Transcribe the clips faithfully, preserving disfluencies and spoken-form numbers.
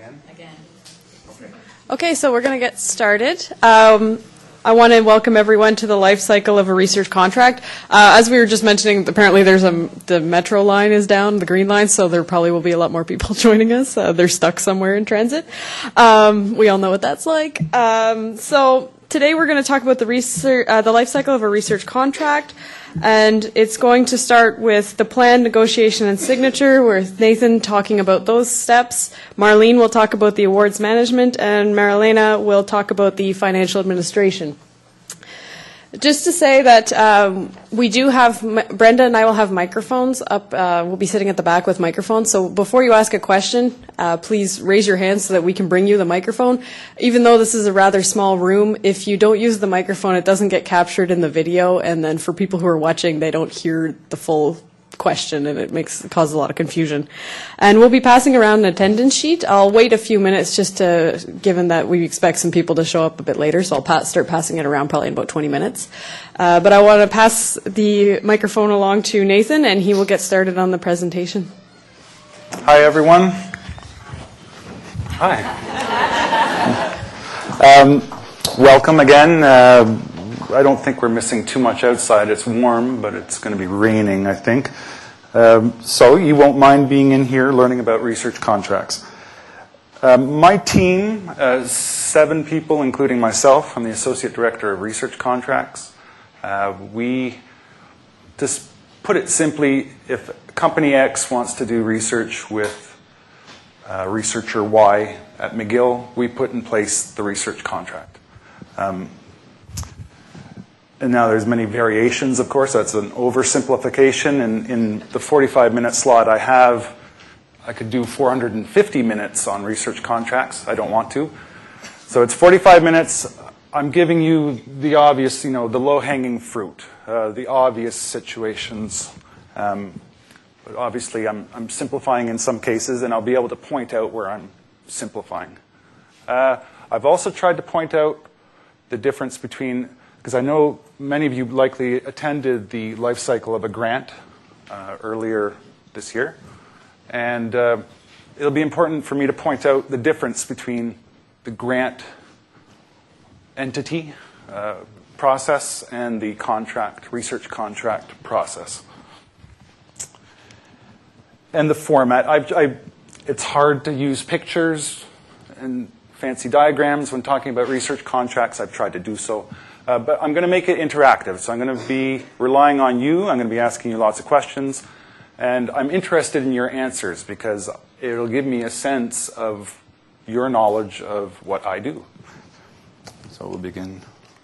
again? Again. Okay. Okay, so we're going to get started. Um, I want to welcome everyone to the life cycle of a research contract. Uh, as we were just mentioning, apparently there's a, the metro line is down, the green line, so there probably will be a lot more people joining us. Uh, they're stuck somewhere in transit. Um, we all know what that's like. Um, so today we're going to talk about the research, uh, the life cycle of a research contract. And it's going to start with the plan, negotiation, and signature, with Nathan talking about those steps. Marlene will talk about the awards management, and Marilena will talk about the financial administration. Just to say that um, we do have, Brenda and I will have microphones up. Uh, we'll be sitting at the back with microphones. So before you ask a question, uh, please raise your hand so that we can bring you the microphone. Even though this is a rather small room, if you don't use the microphone, it doesn't get captured in the video. And then for people who are watching, they don't hear the full question, and it makes it causes a lot of confusion. And we'll be passing around an attendance sheet. I'll wait a few minutes just to, given that we expect some people to show up a bit later, so I'll pass, start passing it around probably in about twenty minutes. Uh, but I want to pass the microphone along to Nathan, and he will get started on the presentation. Hi, everyone. Hi. um, welcome again. Uh, I don't think we're missing too much outside. It's warm, but it's going to be raining, I think. Um, so you won't mind being in here learning about research contracts. Um, my team, uh, seven people, including myself, I'm the Associate Director of Research Contracts. Uh, we, to put it simply, if Company X wants to do research with uh, researcher Y at McGill, we put in place the research contract. Um, And now there's many variations, of course. That's an oversimplification. And in the forty-five minute slot I have, I could do four hundred fifty minutes on research contracts. I don't want to. So it's forty-five minutes. I'm giving you the obvious, you know, the low-hanging fruit, uh, the obvious situations. Um, but obviously, I'm, I'm simplifying in some cases, and I'll be able to point out where I'm simplifying. Uh, I've also tried to point out the difference between, because I know many of you likely attended the life cycle of a grant uh, earlier this year. And uh, it'll be important for me to point out the difference between the grant entity uh, process and the contract, research contract process. And the format. I've, I, it's hard to use pictures and fancy diagrams when talking about research contracts. I've tried to do so. Uh, but I'm going to make it interactive. So I'm going to be relying on you. I'm going to be asking you lots of questions. And I'm interested in your answers because it'll give me a sense of your knowledge of what I do. So we'll begin.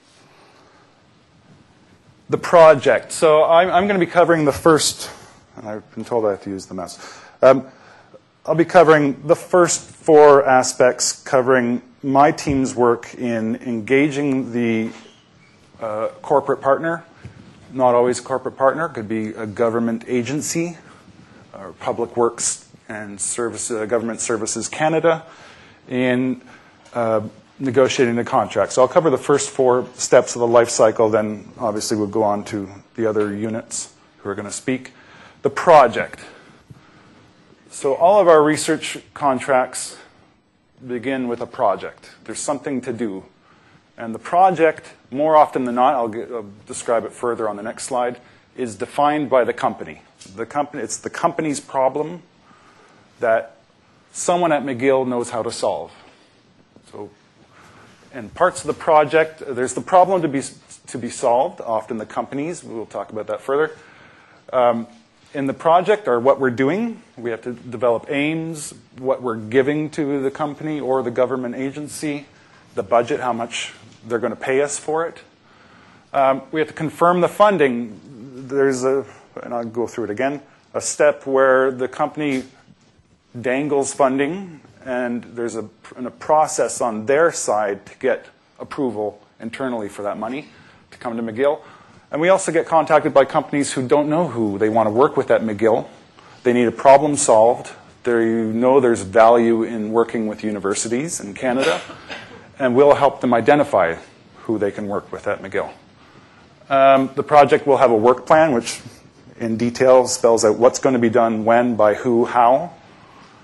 The project. So I'm, I'm going to be covering the first, and I've been told I have to use the mouse. Um, I'll be covering the first four aspects, covering my team's work in engaging the Uh, corporate partner, not always a corporate partner, could be a government agency, or Public Works and Service, uh, Government Services Canada, in uh, negotiating the contract. So I'll cover the first four steps of the life cycle, then obviously we'll go on to the other units who are going to speak. The project. So all of our research contracts begin with a project. There's something to do. And the project, more often than not, I'll, get, I'll describe it further on the next slide, is defined by the company. The company. It's the company's problem that someone at McGill knows how to solve. So, and parts of the project, there's the problem to be, to be solved, often the companies. We'll talk about that further. Um, in the project are what we're doing. We have to develop aims, what we're giving to the company or the government agency, the budget, how much they're going to pay us for it. Um, we have to confirm the funding. There's a, and I'll go through it again, a step where the company dangles funding, and there's a, a process on their side to get approval internally for that money to come to McGill. And we also get contacted by companies who don't know who they want to work with at McGill. They need a problem solved. They know there's value in working with universities in Canada. And we'll help them identify who they can work with at McGill. Um, the project will have a work plan, which in detail spells out what's going to be done, when, by who, how.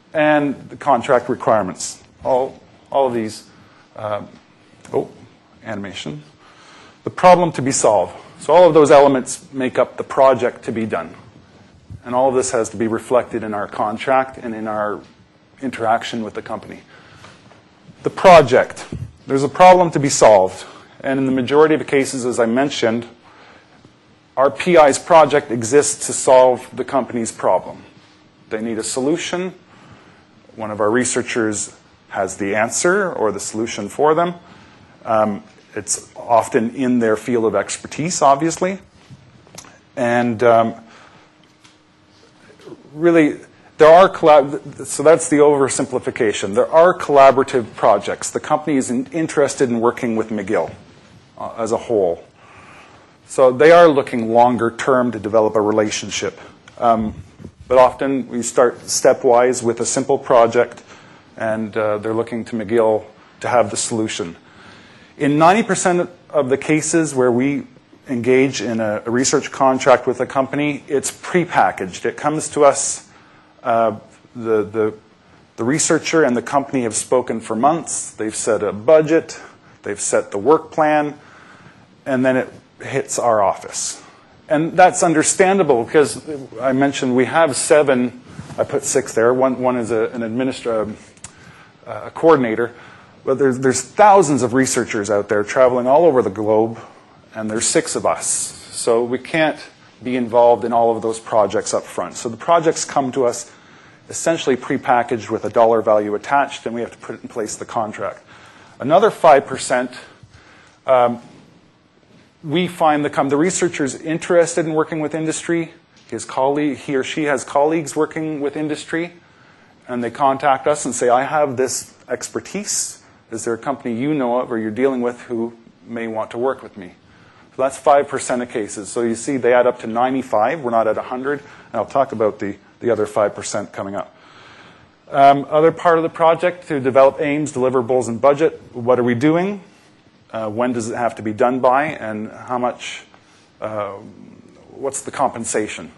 and the contract requirements. All, all of these, uh, oh, animation. The problem to be solved. So all of those elements make up the project to be done. And all of this has to be reflected in our contract and in our interaction with the company. The project. There's a problem to be solved. And in the majority of the cases, as I mentioned, our P I's project exists to solve the company's problem. They need a solution. One of our researchers has the answer or the solution for them. Um, it's often in their field of expertise, obviously. And um, really, there are, collab so that's the oversimplification. There are collaborative projects. The company is in, interested in working with McGill uh, as a whole. So they are looking longer term to develop a relationship. Um, but often we start stepwise with a simple project, and uh, they're looking to McGill to have the solution. In ninety percent of the cases where we engage in a, a research contract with a company, it's prepackaged. It comes to us, uh, the, the, the researcher and the company have spoken for months. They've set a budget. They've set the work plan. And then it hits our office. And that's understandable because I mentioned we have seven, I put six there. One, one is a, an administrator, a coordinator. But there's, there's thousands of researchers out there traveling all over the globe, and there's six of us. So we can't be involved in all of those projects up front. So the projects come to us essentially prepackaged with a dollar value attached, and we have to put in place the contract. Another five percent, um, we find the, the researcher's interested in working with industry. His colleague, he or she has colleagues working with industry, and they contact us and say, I have this expertise. Is there a company you know of or you're dealing with who may want to work with me? So that's five percent of cases. So you see they add up to ninety-five. We're not at one hundred. And I'll talk about the, the other five percent coming up. Um, other part of the project, to develop aims, deliverables, and budget. What are we doing? Uh, when does it have to be done by? And how much, uh, what's the compensation?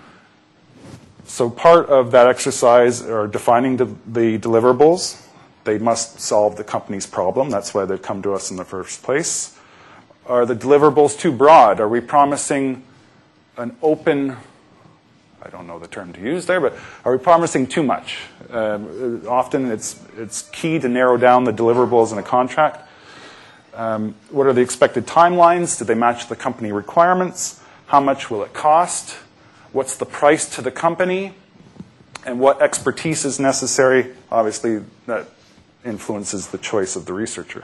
So part of that exercise are defining the, the deliverables. They must solve the company's problem. That's why they've come to us in the first place. Are the deliverables too broad? Are we promising an open, I don't know the term to use there, but are we promising too much? Um, often it's, it's key to narrow down the deliverables in a contract. Um, what are the expected timelines? Do they match the company requirements? How much will it cost? What's the price to the company? And what expertise is necessary? Obviously, that influences the choice of the researcher.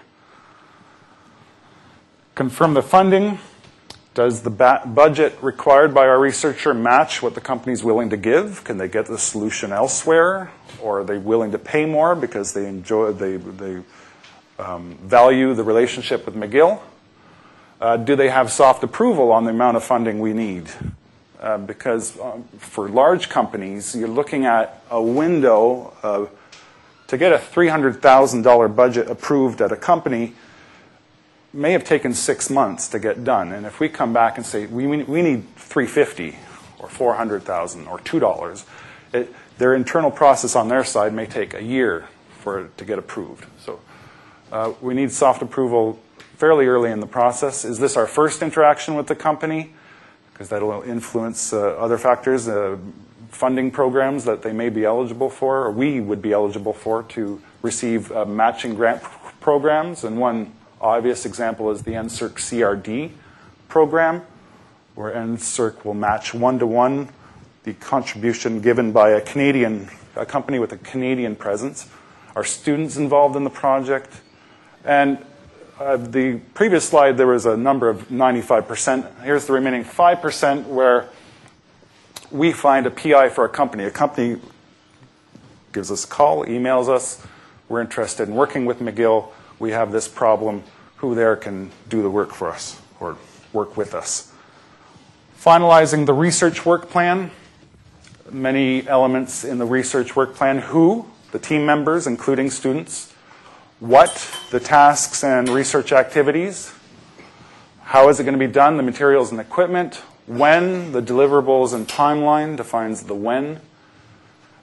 Confirm the funding. Does the ba budget required by our researcher match what the company is willing to give? Can they get the solution elsewhere? Or are they willing to pay more because they enjoy, they, they um, value the relationship with McGill? Uh, do they have soft approval on the amount of funding we need? Uh, because um, for large companies, you're looking at a window of, to get a three hundred thousand dollar budget approved at a company may have taken six months to get done. And if we come back and say, we, we need three hundred fifty thousand or four hundred thousand dollars or two dollars, it, their internal process on their side may take a year for it to get approved. So uh, we need soft approval fairly early in the process. Is this our first interaction with the company? Because that will influence uh, other factors, uh, funding programs that they may be eligible for, or we would be eligible for, to receive uh, matching grant programs. And one obvious example is the N S E R C C R D program, where N S E R C will match one-to-one the contribution given by a Canadian, a company with a Canadian presence. Are students involved in the project? And Uh, the previous slide, there was a number of ninety-five percent. Here's the remaining five percent where we find a P I for a company. A company gives us a call, emails us. We're interested in working with McGill. We have this problem. Who there can do the work for us or work with us? Finalizing the research work plan. Many elements in the research work plan. Who? The team members, including students. What, the tasks and research activities, how is it going to be done, the materials and equipment, when, the deliverables and timeline defines the when,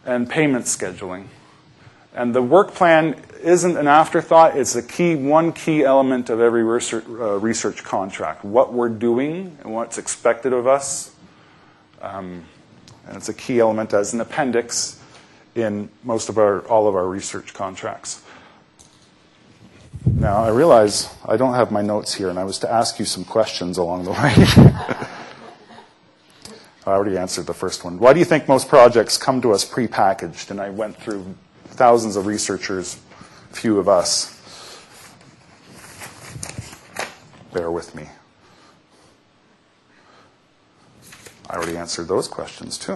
and payment scheduling. And the work plan isn't an afterthought. It's a key, one key element of every research, uh, research contract. What we're doing and what's expected of us. Um, and it's a key element as an appendix in most of our, all of our research contracts. Now, I realize I don't have my notes here, and I was to ask you some questions along the way. I already answered the first one. Why do you think most projects come to us prepackaged? And I went through thousands of researchers, few of us. Bear with me. I already answered those questions, too.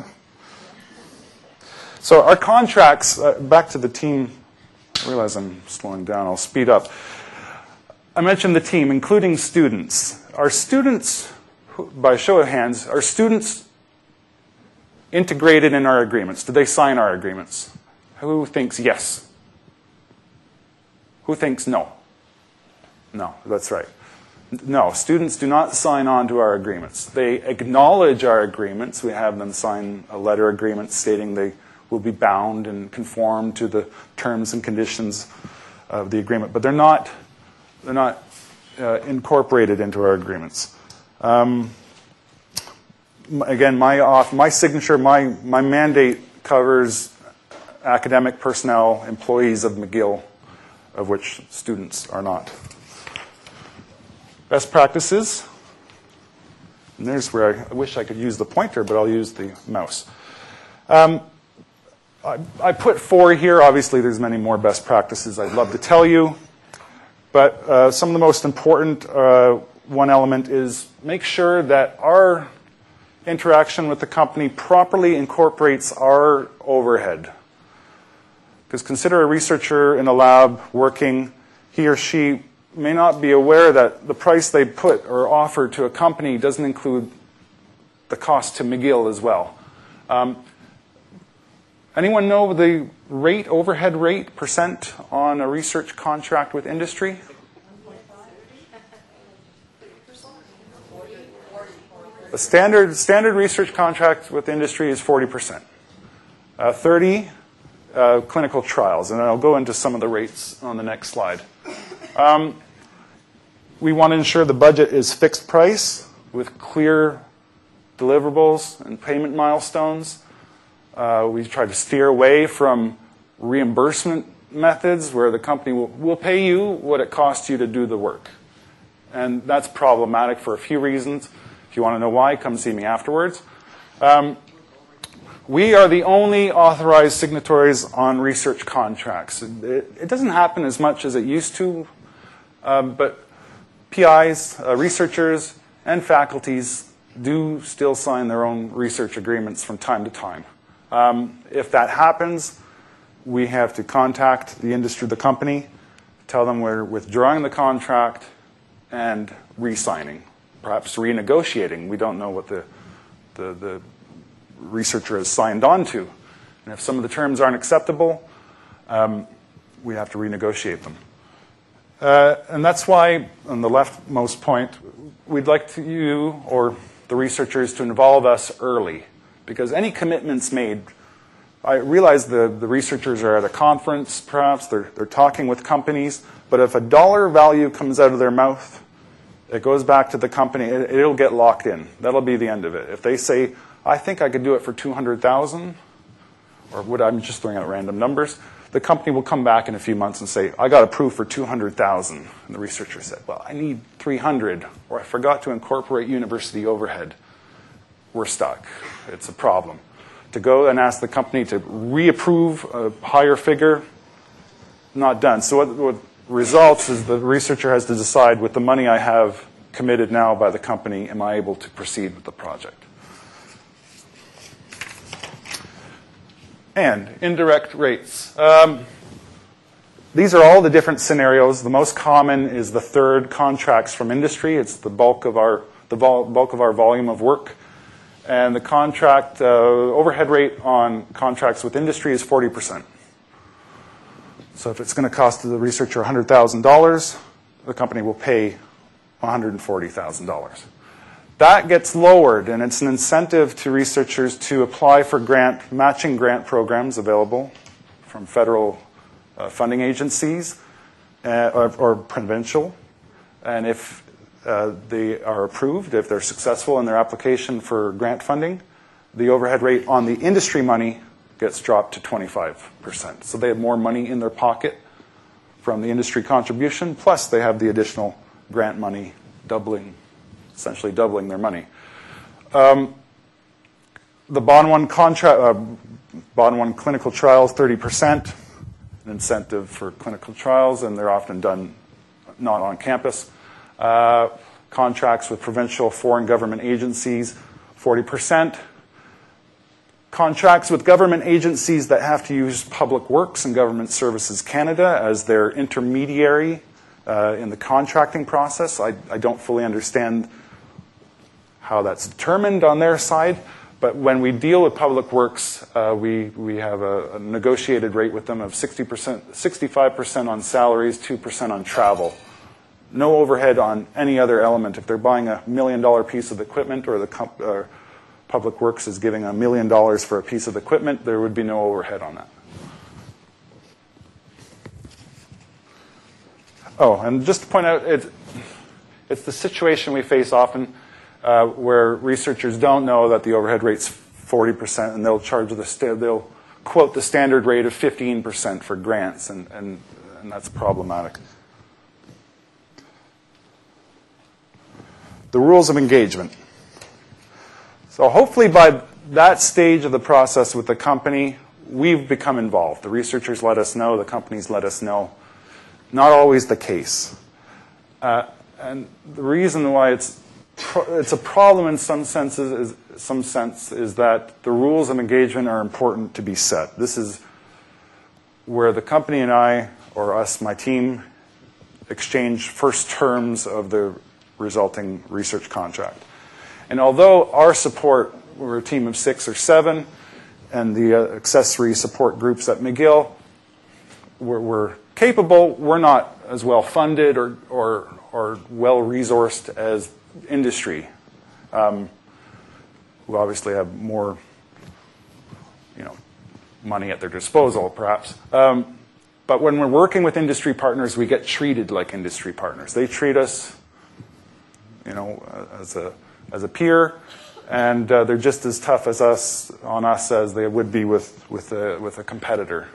So our contracts, uh, back to the team. I realize I'm slowing down. I'll speed up. I mentioned the team, including students. Are students, by show of hands, are students integrated in our agreements? Do they sign our agreements? Who thinks yes? Who thinks no? No, that's right. No, students do not sign on to our agreements. They acknowledge our agreements. We have them sign a letter agreement stating they will be bound and conform to the terms and conditions of the agreement. But they're not, they're not uh, incorporated into our agreements. Um, again, my, off, my signature, my, my mandate covers academic personnel, employees of McGill, of which students are not. Best practices. And there's where I wish I could use the pointer, but I'll use the mouse. Um, I, I put four here. Obviously, there's many more best practices I'd love to tell you. But uh, some of the most important, uh, one element is make sure that our interaction with the company properly incorporates our overhead. Because consider a researcher in a lab working, he or she may not be aware that the price they put or offer to a company doesn't include the cost to McGill as well. Um, anyone know the rate, overhead rate, percent on a research contract with industry? A standard, standard research contract with industry is forty percent. Uh, thirty Uh, clinical trials, and I'll go into some of the rates on the next slide. Um, we want to ensure the budget is fixed price with clear deliverables and payment milestones. Uh, we try to steer away from reimbursement methods where the company will, will pay you what it costs you to do the work. And that's problematic for a few reasons. If you want to know why, come see me afterwards. Um, We are the only authorized signatories on research contracts. It, it doesn't happen as much as it used to, um, but P Is, uh, researchers, and faculties do still sign their own research agreements from time to time. Um, if that happens, we have to contact the industry, the company, tell them we're withdrawing the contract and re-signing, perhaps renegotiating. We don't know what the the, the researcher has signed on to. And if some of the terms aren't acceptable, um, we have to renegotiate them. Uh, and that's why, on the leftmost point, we'd like to, you or the researchers to involve us early. Because any commitments made, I realize the, the researchers are at a conference, perhaps, they're, they're talking with companies, but if a dollar value comes out of their mouth, it goes back to the company, it, it'll get locked in. That'll be the end of it. If they say, I think I could do it for two hundred thousand dollars, or what, I'm just throwing out random numbers, the company will come back in a few months and say, I got approved for two hundred thousand dollars. And the researcher said, well, I need three hundred thousand dollars, or I forgot to incorporate university overhead. We're stuck. It's a problem. To go and ask the company to reapprove a higher figure, not done. So what, what results is the researcher has to decide, with the money I have committed now by the company, am I able to proceed with the project? And indirect rates. Um, these are all the different scenarios. The most common is the third, contracts from industry. It's the bulk of our the vol bulk of our volume of work. And the contract uh, overhead rate on contracts with industry is forty percent. So if it's going to cost the researcher one hundred thousand dollars, the company will pay one hundred forty thousand dollars. that gets lowered, and it's an incentive to researchers to apply for grant, matching grant programs available from federal uh, funding agencies uh, or, or provincial. And if uh, they are approved, if they're successful in their application for grant funding, the overhead rate on the industry money gets dropped to twenty-five percent. So they have more money in their pocket from the industry contribution, plus they have the additional grant money doubling, essentially doubling their money. Um, the bond one contract, uh, bond one clinical trials, thirty percent, an incentive for clinical trials, and they're often done not on campus. Uh, contracts with provincial foreign government agencies, forty percent. Contracts with government agencies that have to use Public Works and Government Services Canada as their intermediary uh, in the contracting process. I, I don't fully understand how that's determined on their side, but when we deal with Public Works, uh, we, we have a, a negotiated rate with them of sixty percent, sixty-five percent on salaries, two percent on travel. No overhead on any other element. If they're buying a million dollar piece of equipment, or the comp, uh, Public Works is giving a million dollars for a piece of equipment, there would be no overhead on that. Oh, and just to point out, it, it's the situation we face often uh, where researchers don't know that the overhead rate's forty percent, and they'll charge the sta- they'll quote the standard rate of fifteen percent for grants, and, and, and that's problematic. The rules of engagement. So hopefully by that stage of the process with the company, we've become involved. The researchers let us know, the companies let us know. Not always the case. Uh, and the reason why it's pro- it's a problem in some senses is some sense is that the rules of engagement are important to be set. This is where the company and I, or us, my team, exchange first terms of the resulting research contract. And although our support, we're a team of six or seven, and the uh, accessory support groups at McGill, we're, we're capable, we're not as well funded or, or, or well resourced as industry, um, who obviously have more, you know, money at their disposal, perhaps. Um, but when we're working with industry partners, we get treated like industry partners. They treat us, you know, as a as a peer, and uh, they're just as tough as us on us as they would be with with a, with a competitor.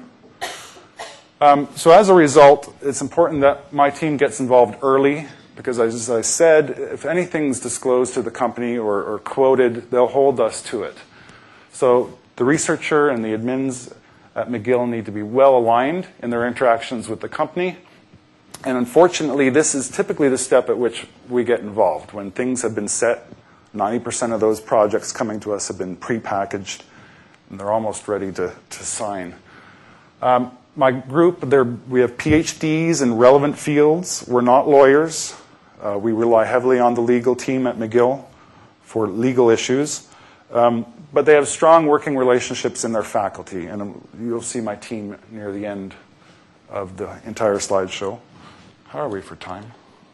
Um, so as a result, it's important that my team gets involved early, because as I said, if anything's disclosed to the company or, or quoted, they'll hold us to it. So the researcher and the admins at McGill need to be well aligned in their interactions with the company. And unfortunately, this is typically the step at which we get involved. When things have been set, ninety percent of those projects coming to us have been pre-packaged, and they're almost ready to, to sign. Um, my group, we have P H Ds in relevant fields. We're not lawyers. Uh, we rely heavily on the legal team at McGill for legal issues. Um, but they have strong working relationships in their faculty. And you'll see my team near the end of the entire slideshow. How are we for time?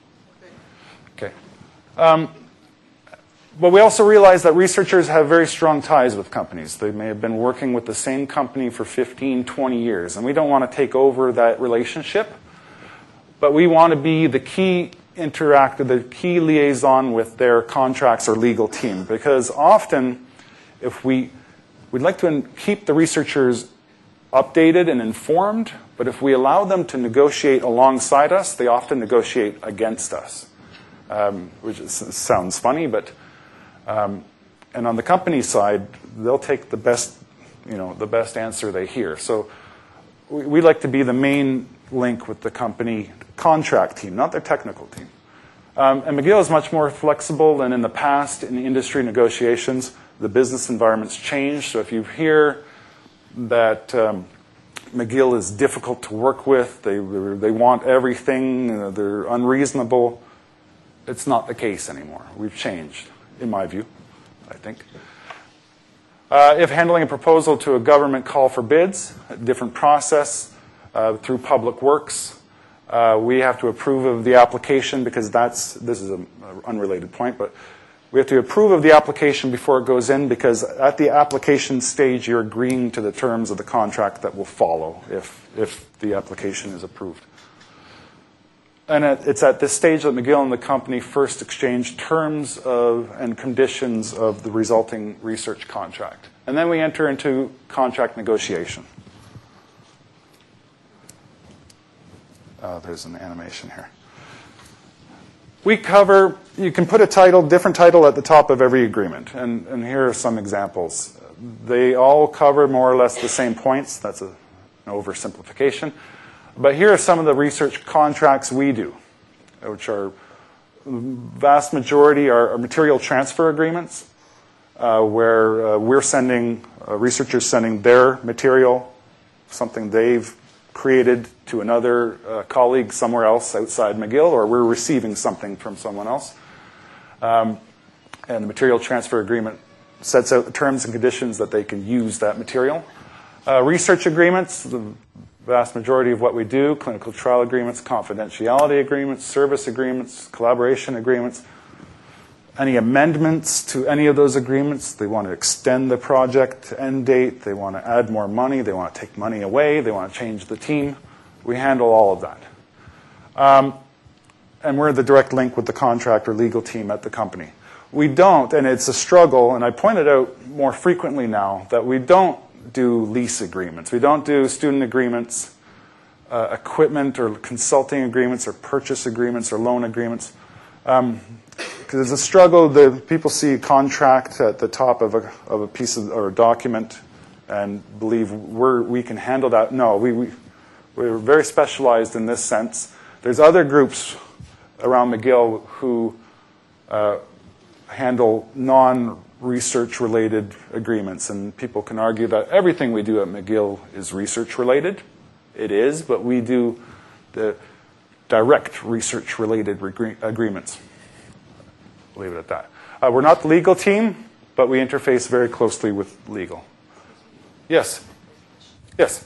Okay. Um, but we also realize that researchers have very strong ties with companies. They may have been working with the same company for fifteen, twenty years, and we don't want to take over that relationship, but we want to be the key interactor, the key liaison with their contracts or legal team, because often if we, we'd like to keep the researchers updated and informed, but if we allow them to negotiate alongside us, they often negotiate against us, um, which is, sounds funny, but um, and on the company side, they'll take the best, you know, the best answer they hear. So we, we like to be the main link with the company contract team, not their technical team. Um, and McGill is much more flexible than in the past in industry negotiations. The business environment's changed, so if you hear that um, McGill is difficult to work with, they they want everything, you know, they're unreasonable, it's not the case anymore. We've changed, in my view, I think. Uh, if handling a proposal to a government call for bids, a different process uh, through Public Works, uh, we have to approve of the application, because that's, this is an unrelated point, but We have to approve of the application before it goes in, because at the application stage, you're agreeing to the terms of the contract that will follow if, if the application is approved. And it's at this stage that McGill and the company first exchange terms of and conditions of the resulting research contract. And then we enter into contract negotiation. Oh, there's an animation here. We cover, you can put a title, different title at the top of every agreement. And, and here are some examples. They all cover more or less the same points. That's a, an oversimplification. But here are some of the research contracts we do, which are, vast majority are, are material transfer agreements, uh, where uh, we're sending, uh, researchers sending their material, something they've created, to another uh, colleague somewhere else outside McGill, or we're receiving something from someone else. Um, and the material transfer agreement sets out the terms and conditions that they can use that material. Uh, research agreements, the vast majority of what we do, clinical trial agreements, confidentiality agreements, service agreements, collaboration agreements. Any amendments to any of those agreements, they want to extend the project end date, they want to add more money, they want to take money away, they want to change the team. We handle all of that. Um, and we're the direct link with the contract or legal team at the company. We don't, and it's a struggle, and I pointed out more frequently now that we don't do lease agreements. We don't do student agreements, uh, equipment or consulting agreements or purchase agreements or loan agreements. Um, because it's a struggle. The people see a contract at the top of a, of a piece of, or a document and believe we're, we can handle that. No, we, we, we're very specialized in this sense. There's other groups around McGill who uh, handle non-research related agreements, and people can argue that everything we do at McGill is research related. It is, but we do the direct research related agreements. Leave it at that. Uh, we're not the legal team, but we interface very closely with legal. Yes? Yes?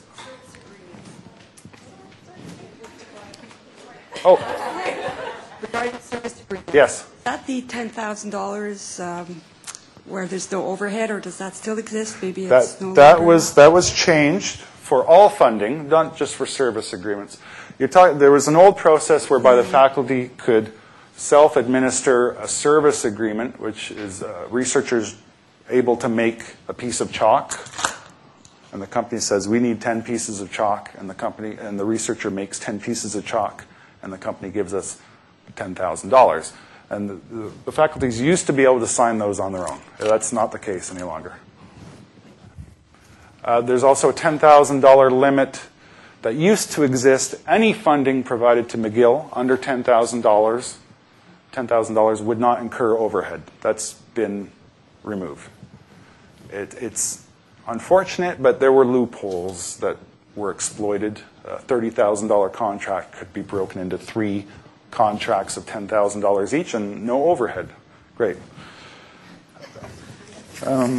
Oh. Regarding service agreement. Yes. Is that the ten thousand dollars um, where there's no overhead, or does that still exist? Maybe it's that, no that longer. was that was changed for all funding, not just for service agreements. You're talking, there was an old process whereby the faculty could self-administer a service agreement, which is uh, researchers able to make a piece of chalk, and the company says we need ten pieces of chalk, and the company and the researcher makes ten pieces of chalk, and the company gives us ten thousand dollars. And the, the, the faculties used to be able to sign those on their own. That's not the case any longer. Uh, there's also a ten thousand dollar limit that used to exist. Any funding provided to McGill under ten thousand dollars ten thousand dollars would not incur overhead. That's been removed. It, it's unfortunate, but there were loopholes that were exploited. A thirty thousand dollar contract could be broken into three contracts of ten thousand dollars each and no overhead. Great. Um,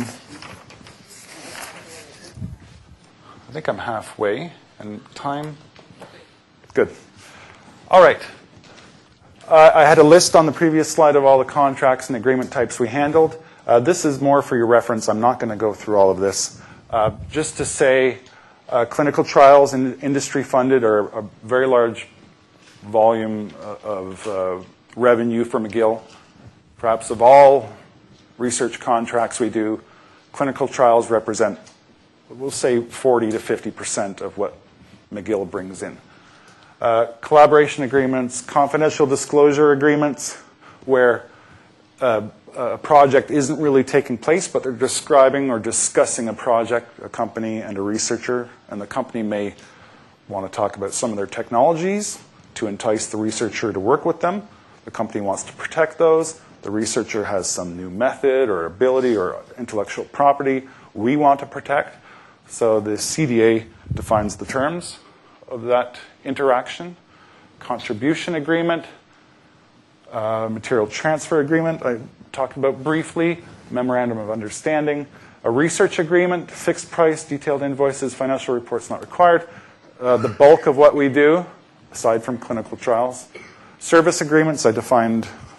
I think I'm halfway, and time? Good. All right. Uh, I had a list on the previous slide of all the contracts and agreement types we handled. Uh, this is more for your reference. I'm not going to go through all of this. Uh, just to say, uh, clinical trials and industry funded are a very large volume of uh, revenue for McGill. Perhaps of all research contracts we do, clinical trials represent, we'll say, forty to fifty percent of what McGill brings in. Uh, collaboration agreements, confidential disclosure agreements, where uh, a project isn't really taking place, but they're describing or discussing a project, a company and a researcher, and the company may want to talk about some of their technologies to entice the researcher to work with them. The company wants to protect those. The researcher has some new method or ability or intellectual property we want to protect. So the C D A defines the terms of that interaction. Contribution agreement, uh, material transfer agreement, I talked about briefly, memorandum of understanding, a research agreement, fixed price, detailed invoices, financial reports not required, uh, the bulk of what we do, aside from clinical trials. Service agreements, I defined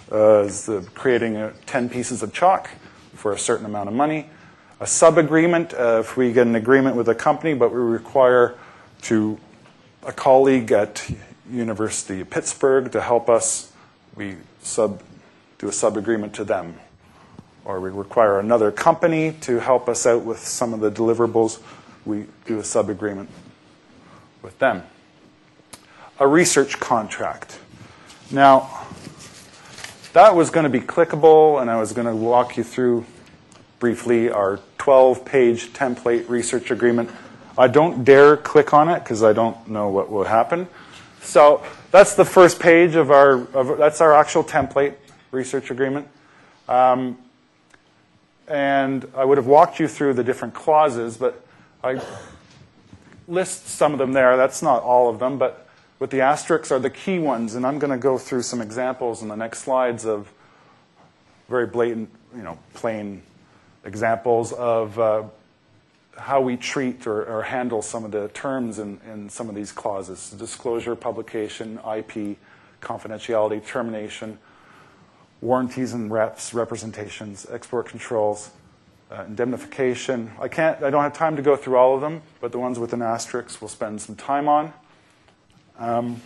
uh, is the creating uh, ten pieces of chalk for a certain amount of money. A sub-agreement, uh, if we get an agreement with a company, but we require to a colleague at University of Pittsburgh to help us, we sub, do a sub-agreement to them. Or we require another company to help us out with some of the deliverables, we do a sub-agreement with them. A research contract. Now, that was going to be clickable, and I was going to walk you through briefly our twelve-page template research agreement. I don't dare click on it because I don't know what will happen. So that's the first page of our, of, that's our actual template research agreement. Um, and I would have walked you through the different clauses, but I list some of them there. That's not all of them, but with the asterisks are the key ones, and I'm going to go through some examples in the next slides of very blatant, you know, plain examples of uh, how we treat or, or handle some of the terms in, in some of these clauses. Disclosure, publication, I P, confidentiality, termination, warranties and reps, representations, export controls, uh, indemnification. I can't, I don't have time to go through all of them, but the ones with an asterisk we'll spend some time on. Um,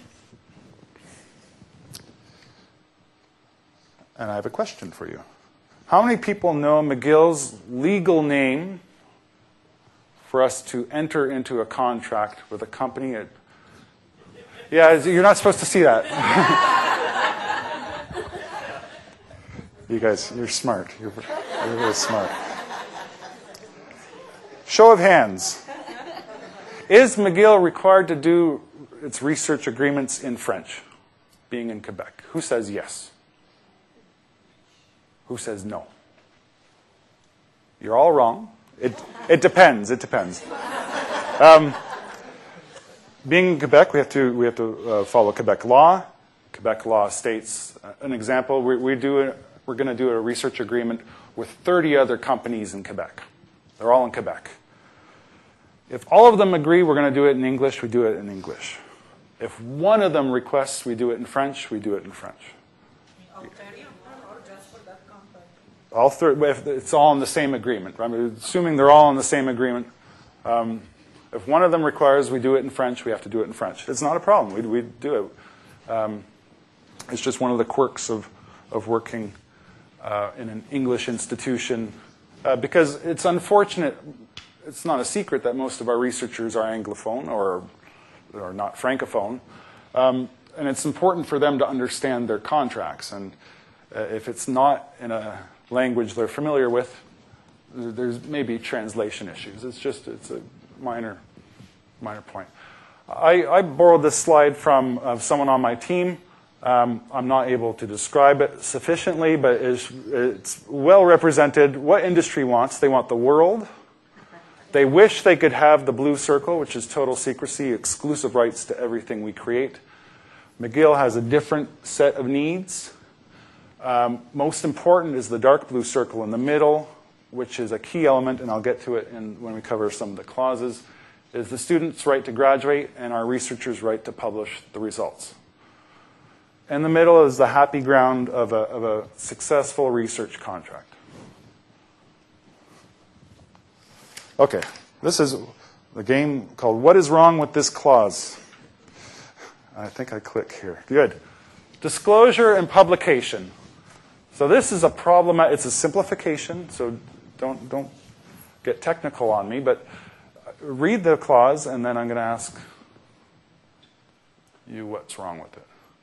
and I have a question for you. How many people know McGill's legal name for us to enter into a contract with a company? At, yeah, you're not supposed to see that. You guys, you're smart. You're, you're really smart. Show of hands. Is McGill required to do its research agreements in French, being in Quebec? Who says yes? Who says no? You're all wrong. It, it depends. It depends. Um, being in Quebec, we have to, we have to uh, follow Quebec law. Quebec law states, uh, an example, we, we do a, we're going to do a research agreement with thirty other companies in Quebec. They're all in Quebec. If all of them agree we're going to do it in English, we do it in English. If one of them requests we do it in French, we do it in French. All thir- if it's all in the same agreement. Right? Assuming they're all in the same agreement. Um, if one of them requires we do it in French, we have to do it in French. It's not a problem. We we do it. Um, it's just one of the quirks of of working uh, in an English institution, uh, because it's unfortunate. It's not a secret that most of our researchers are Anglophone or or not Francophone, um, and it's important for them to understand their contracts. And uh, if it's not in a language they're familiar with, there's maybe translation issues. It's just, it's a minor, minor point. I, I borrowed this slide from uh, someone on my team. Um, I'm not able to describe it sufficiently, but it's, it's well represented. What industry wants? They want the world. They wish they could have the blue circle, which is total secrecy, exclusive rights to everything we create. McGill has a different set of needs. Um, most important is the dark blue circle in the middle, which is a key element, and I'll get to it in, when we cover some of the clauses, is the student's right to graduate and our researcher's right to publish the results. In the middle is the happy ground of a, of a successful research contract. Okay, this is the game called What is Wrong with This Clause? I think I click here. Good. Disclosure and publication. So this is a problem. It's a simplification, so don't, don't get technical on me, but read the clause, and then I'm going to ask you what's wrong with it.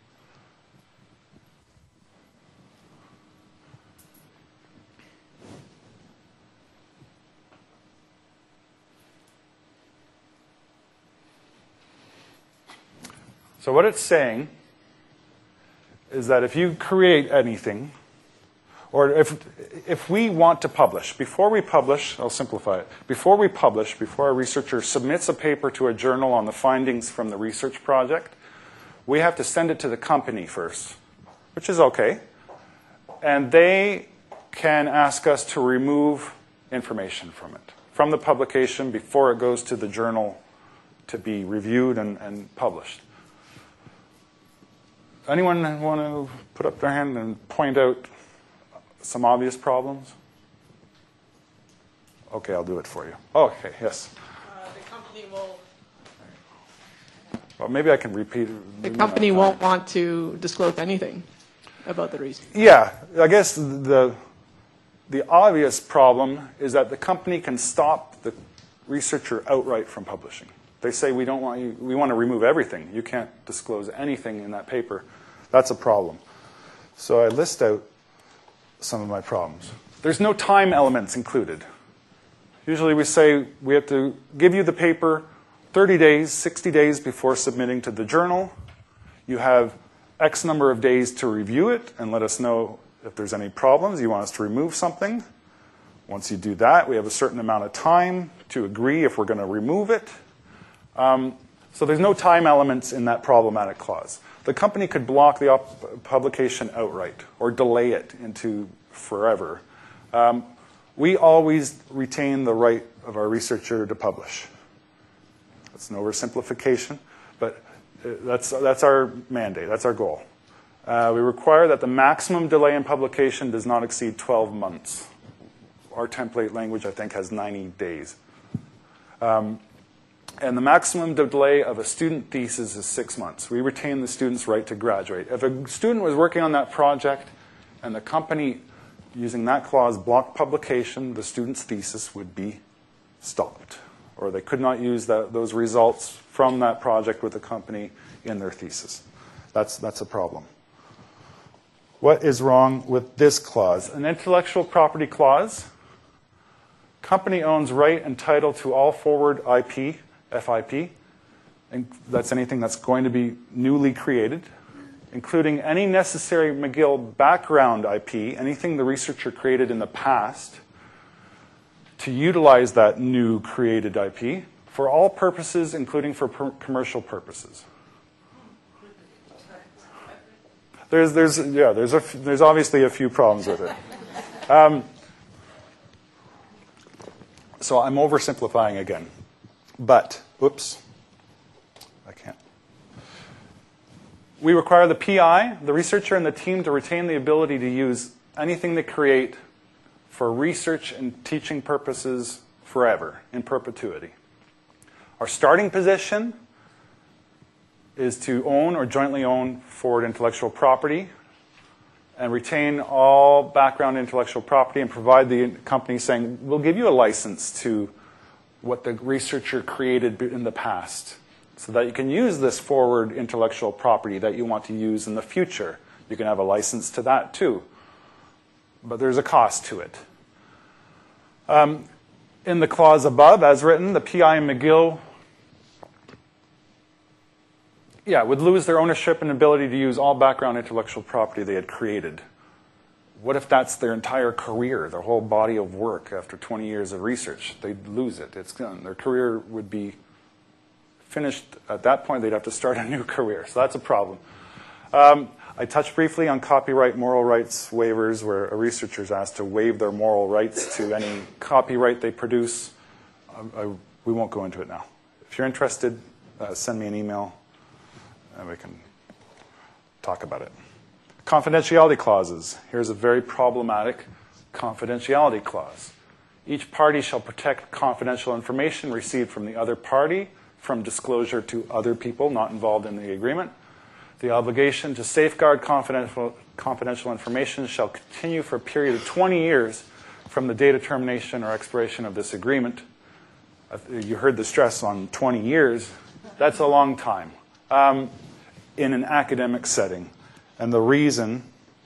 So what it's saying is that if you create anything, or if, if we want to publish, before we publish, I'll simplify it, before we publish, before a researcher submits a paper to a journal on the findings from the research project, we have to send it to the company first, which is okay. And they can ask us to remove information from it, from the publication before it goes to the journal to be reviewed and, and published. anyone want to put up their hand and point out some obvious problems? Okay, I'll do it for you. Okay, yes. Uh, the company will. Well, maybe I can repeat it. The company won't want to disclose anything about the reason. Yeah, I guess the, the obvious problem is that the company can stop the researcher outright from publishing. They say, we don't want you, we want to remove everything. You can't disclose anything in that paper. That's a problem. So I list out some of my problems. There's no time elements included. Usually we say we have to give you the paper thirty days, sixty days before submitting to the journal. You have X number of days to review it and let us know if there's any problems. You want us to remove something. Once you do that, we have a certain amount of time to agree if we're going to remove it. Um, so there's no time elements in that problematic clause. The company could block the op publication outright or delay it into forever. Um, we always retain the right of our researcher to publish. That's an oversimplification, but that's, that's our mandate, that's our goal. Uh, we require that the maximum delay in publication does not exceed twelve months. Our template language, I think, has ninety days. Um, and the maximum delay of a student thesis is six months. We retain the student's right to graduate. If a student was working on that project and the company, using that clause, blocked publication, the student's thesis would be stopped. Or they could not use that, those results from that project with the company in their thesis. That's, that's a problem. What is wrong with this clause? An intellectual property clause. Company owns right and title to all forward I P, F I P, and that's anything that's going to be newly created, including any necessary McGill background I P, anything the researcher created in the past, to utilize that new created I P for all purposes, including for per commercial purposes. There's, there's, yeah, there's, a f there's obviously a few problems with it. Um, so I'm oversimplifying again. But, oops, I can't. We require the P I, the researcher, and the team to retain the ability to use anything they create for research and teaching purposes forever, in perpetuity. Our starting position is to own or jointly own forward intellectual property and retain all background intellectual property and provide the company saying, we'll give you a license to what the researcher created in the past so that you can use this forward intellectual property that you want to use in the future. You can have a license to that too. But there's a cost to it. Um, in the clause above, as written, the P I and McGill yeah, would lose their ownership and ability to use all background intellectual property they had created. What if that's their entire career, their whole body of work after twenty years of research? They'd lose it. It's gone. Their career would be finished. At that point, they'd have to start a new career. So that's a problem. Um, I touched briefly on copyright moral rights waivers, where a researcher is asked to waive their moral rights to any copyright they produce. I, I, we won't go into it now. If you're interested, uh, send me an email, and we can talk about it. Confidentiality clauses. Here's a very problematic confidentiality clause. Each party shall protect confidential information received from the other party from disclosure to other people not involved in the agreement. The obligation to safeguard confidential, confidential information shall continue for a period of twenty years from the date of termination or expiration of this agreement. You heard the stress on twenty years. That's a long time um, in an academic setting. And the reason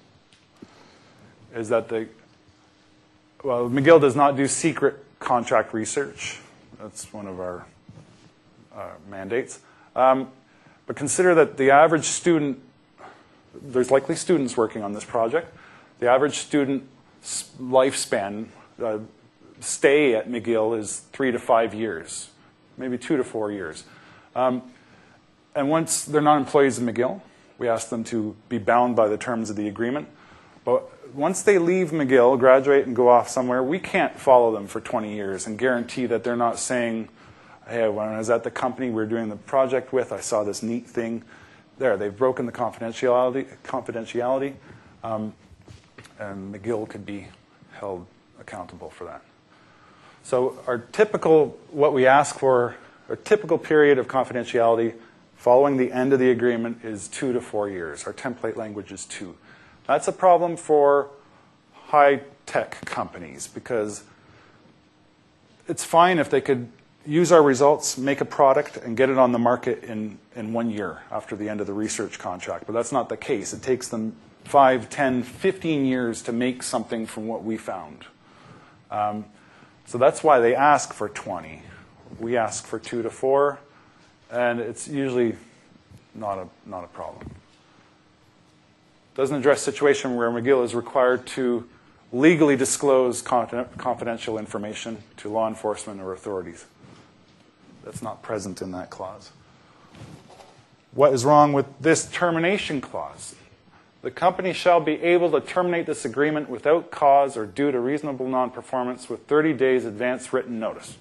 is that the, well, McGill does not do secret contract research. That's one of our uh, mandates. Um, but consider that the average student, there's likely students working on this project. The average student lifespan, uh, stay at McGill is three to five years, maybe two to four years. Um, and once they're not employees of McGill, we ask them to be bound by the terms of the agreement. But once they leave McGill, graduate and go off somewhere, we can't follow them for twenty years and guarantee that they're not saying, hey, when I was at the company we were doing the project with, I saw this neat thing. there, they've broken the confidentiality, confidentiality um, and McGill could be held accountable for that. So our typical, what we ask for, our typical period of confidentiality following the end of the agreement is two to four years. Our template language is two. That's a problem for high-tech companies because it's fine if they could use our results, make a product, and get it on the market in, in one year after the end of the research contract. But that's not the case. It takes them five, ten, fifteen years to make something from what we found. Um, so that's why they ask for twenty. We ask for two to four, and it's usually not a, not a problem. Doesn't address a situation where McGill is required to legally disclose confidential information to law enforcement or authorities. That's not present in that clause. What is wrong with this termination clause? The company shall be able to terminate this agreement without cause or due to reasonable non-performance with thirty days advance written notice.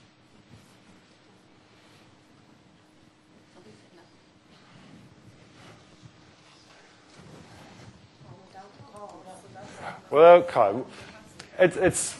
Without cause. It's, it's,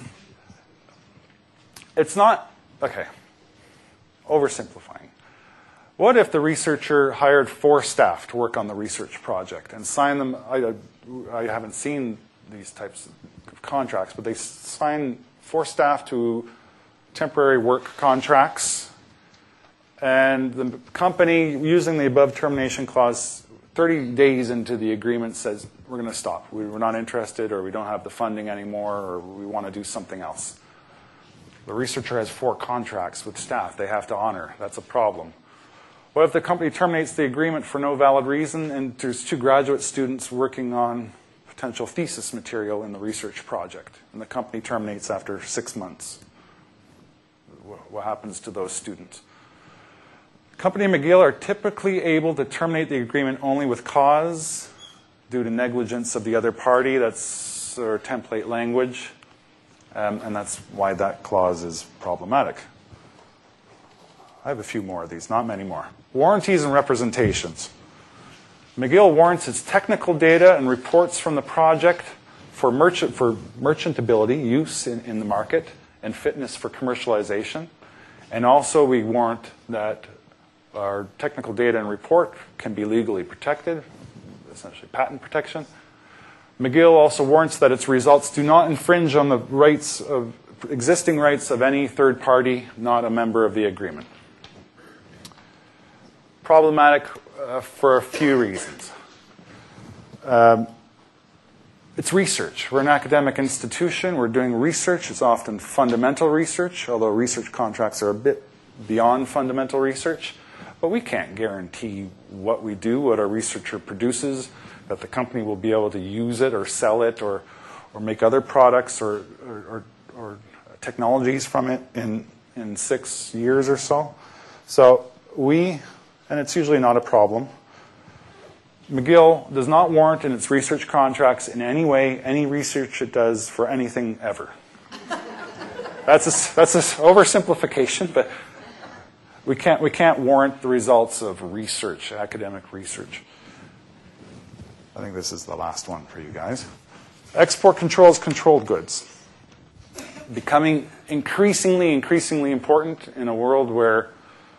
it's not, okay, oversimplifying. What if the researcher hired four staff to work on the research project and signed them, I, I haven't seen these types of contracts, but they sign four staff to temporary work contracts, and the company, using the above termination clause, thirty days into the agreement says, we're going to stop. We're not interested, or we don't have the funding anymore, or we want to do something else. The researcher has four contracts with staff they have to honor. That's a problem. What if the company terminates the agreement for no valid reason, and there's two graduate students working on potential thesis material in the research project, and the company terminates after six months? What happens to those students? Company and McGill are typically able to terminate the agreement only with cause due to negligence of the other party. That's our template language, um, and that's why that clause is problematic. I have a few more of these, not many more. Warranties and representations. McGill warrants its technical data and reports from the project for, merchant, for merchantability, use in, in the market, and fitness for commercialization. And also we warrant that our technical data and report can be legally protected, essentially patent protection. McGill also warrants that its results do not infringe on the rights of existing rights of any third party not a member of the agreement. Problematic uh, for a few reasons. Um, it's research. We're an academic institution. We're doing research. It's often fundamental research, although research contracts are a bit beyond fundamental research. But we can't guarantee what we do, what our researcher produces, that the company will be able to use it or sell it or, or make other products or, or, or, or technologies from it in, in six years or so. So we, and it's usually not a problem, McGill does not warrant in its research contracts in any way any research it does for anything ever. That's a, that's an oversimplification, but we can't, we can't warrant the results of research, academic research. I think this is the last one for you guys. Export controls controlled goods. Becoming increasingly, increasingly important in a world where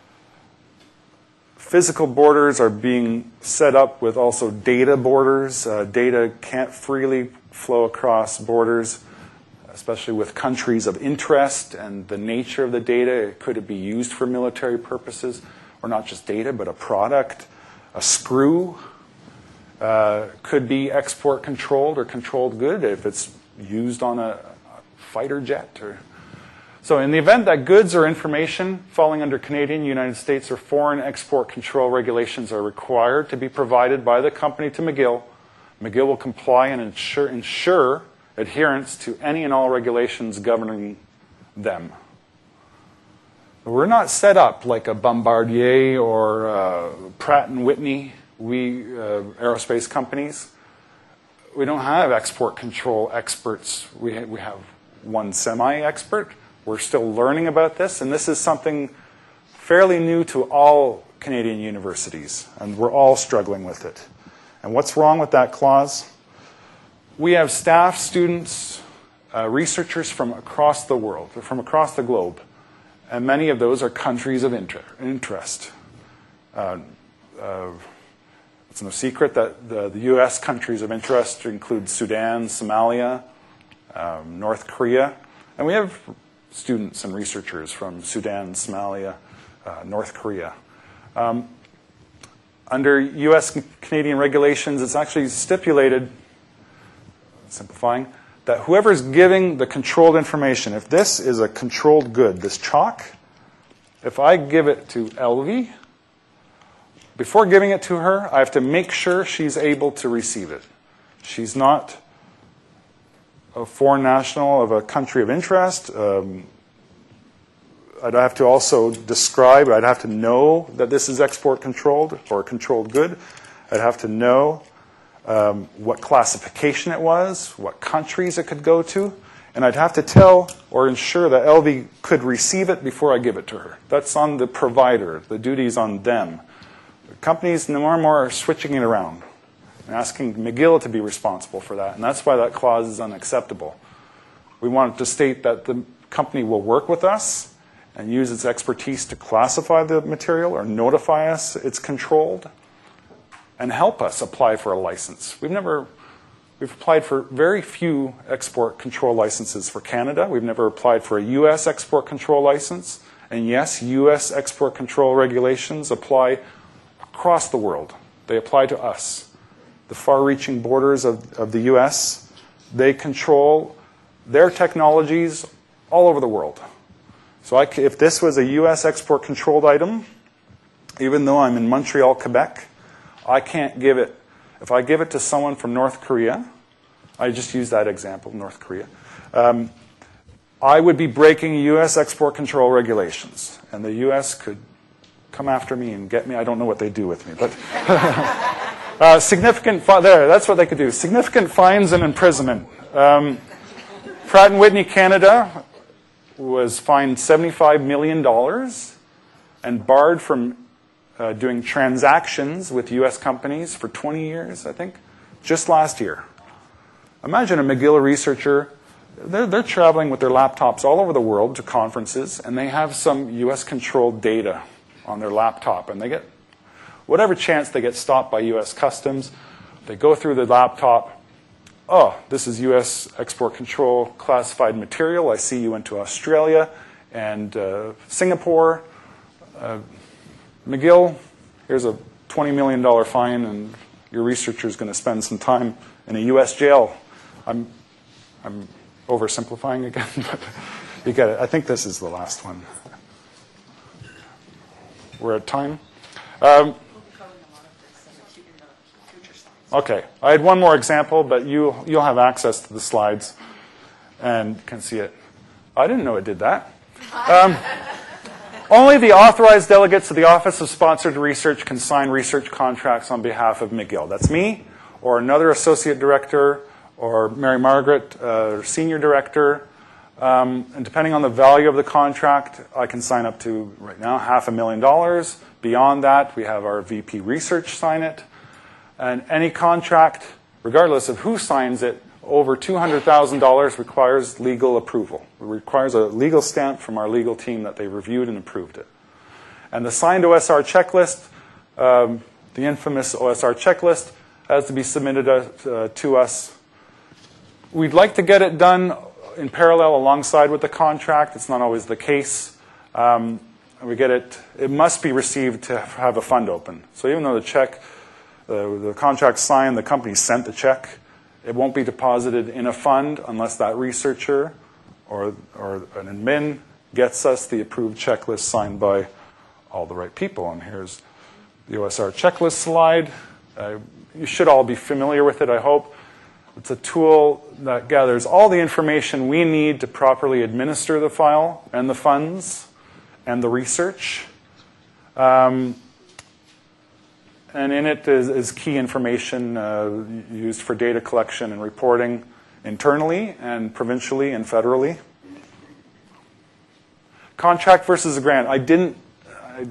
physical borders are being set up with also data borders. Uh, data can't freely flow across borders, especially with countries of interest and the nature of the data. Could it be used for military purposes? Or not just data, but a product, a screw? Uh, could be export controlled or controlled good if it's used on a, a fighter jet. Or so in the event that goods or information falling under Canadian, United States, or foreign export control regulations are required to be provided by the company to McGill, McGill will comply and ensure, ensure adherence to any and all regulations governing them. We're not set up like a Bombardier or uh, Pratt and Whitney, we uh, aerospace companies. We don't have export control experts. We, ha we have one semi-expert. We're still learning about this, and this is something fairly new to all Canadian universities, and we're all struggling with it. And what's wrong with that clause? We have staff, students, uh, researchers from across the world, from across the globe, and many of those are countries of inter interest. Uh, uh, it's no secret that the, the U S countries of interest include Sudan, Somalia, um, North Korea, and we have students and researchers from Sudan, Somalia, uh, North Korea. Um, under U S Canadian regulations, it's actually stipulated, simplifying, that whoever's giving the controlled information, if this is a controlled good, this chalk, if I give it to L V, before giving it to her, I have to make sure she's able to receive it. She's not a foreign national of a country of interest. Um, I'd have to also describe, I'd have to know that this is export controlled or a controlled good. I'd have to know um, what classification it was, what countries it could go to, and I'd have to tell or ensure that L V could receive it before I give it to her. That's on the provider. The duty's on them. Companies more and more are switching it around and asking McGill to be responsible for that, and that's why that clause is unacceptable. We want to state that the company will work with us and use its expertise to classify the material or notify us it's controlled and help us apply for a license. We've never, we've applied for very few export control licenses for Canada. We've never applied for a U S export control license. And yes, U S export control regulations apply across the world. They apply to us. The far-reaching borders of, of the U S, they control their technologies all over the world. So I, if this was a U S export controlled item, even though I'm in Montreal, Quebec, I can't give it. If I give it to someone from North Korea, I just use that example, North Korea, um, I would be breaking U S export control regulations, and the U S could come after me and get me. I don't know what they do with me, but uh, significant fi there. That's what they could do. Significant fines and imprisonment. Um, Pratt and Whitney Canada was fined seventy-five million dollars and barred from uh, doing transactions with U S companies for twenty years, I think, just last year. Imagine a McGill researcher. They're, they're traveling with their laptops all over the world to conferences, and they have some U S-controlled data on their laptop, and they get whatever chance they get stopped by U S Customs. They go through the laptop. Oh, this is U S export control classified material. I see you went to Australia and uh, Singapore. Uh, McGill, here's a twenty million dollar fine, and your researcher is going to spend some time in a U S jail. I'm, I'm oversimplifying again, but you get it. I think this is the last one. We're at time. Um, okay, I had one more example, but you, you'll have access to the slides and can see it. I didn't know it did that. Um, only the authorized delegates of the Office of Sponsored Research can sign research contracts on behalf of McGill. That's me, or another associate director, or Mary Margaret, uh, senior director. Um, and depending on the value of the contract, I can sign up to, right now, half a million dollars. Beyond that, we have our V P Research sign it. And any contract, regardless of who signs it, over two hundred thousand dollars requires legal approval. It requires a legal stamp from our legal team that they reviewed and approved it. And the signed O S R checklist, um, the infamous O S R checklist, has to be submitted uh, to us. We'd like to get it done in parallel alongside with the contract. It's not always the case. Um, we get it, it must be received to have a fund open. So even though the check, uh, the contract's signed, the company sent the check, it won't be deposited in a fund unless that researcher or, or an admin gets us the approved checklist signed by all the right people. And here's the O S R checklist slide. Uh, you should all be familiar with it, I hope. It's a tool that gathers all the information we need to properly administer the file and the funds and the research. Um, and in it is, is key information uh, used for data collection and reporting internally and provincially and federally. Contract versus a grant. I didn't, I didn't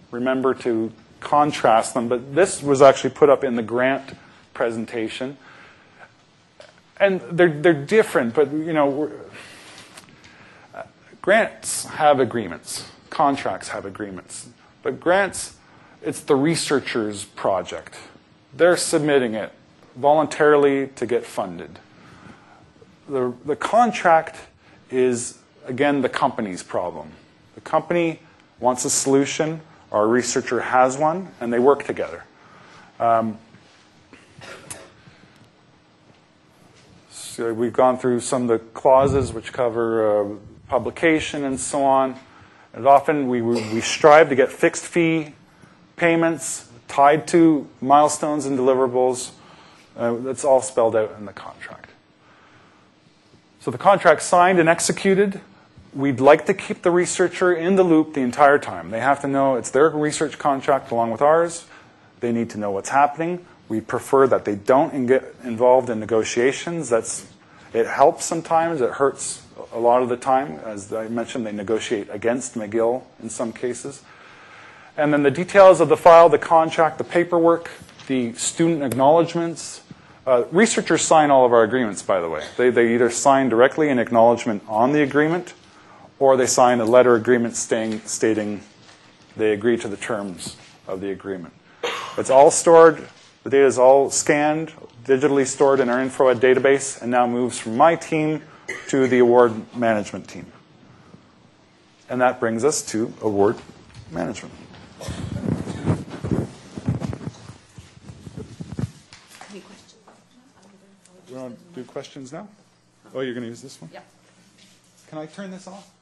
remember to contrast them, but this was actually put up in the grant presentation. And they're, they're different, but, you know, we're, uh, grants have agreements. Contracts have agreements. But grants, it's the researcher's project. They're submitting it voluntarily to get funded. The, the contract is, again, the company's problem. The company wants a solution, our researcher has one, and they work together. Um, so we've gone through some of the clauses which cover uh, publication and so on. And often we, we strive to get fixed fee payments tied to milestones and deliverables. Uh, that's all spelled out in the contract. So the contract's signed and executed. We'd like to keep the researcher in the loop the entire time. They have to know it's their research contract along with ours. They need to know what's happening. We prefer that they don't get involved in negotiations. That's, it helps sometimes. It hurts a lot of the time. As I mentioned, they negotiate against McGill in some cases. And then the details of the file, the contract, the paperwork, the student acknowledgements. Uh, researchers sign all of our agreements, by the way. They, they either sign directly an acknowledgement on the agreement, or they sign a letter agreement staying, stating they agree to the terms of the agreement. It's all stored. The data is all scanned, digitally stored in our InfoEd database, and now moves from my team to the award management team. And that brings us to award management. Any questions? Do you want to do questions now? Oh, you're going to use this one? Yeah. Can I turn this off?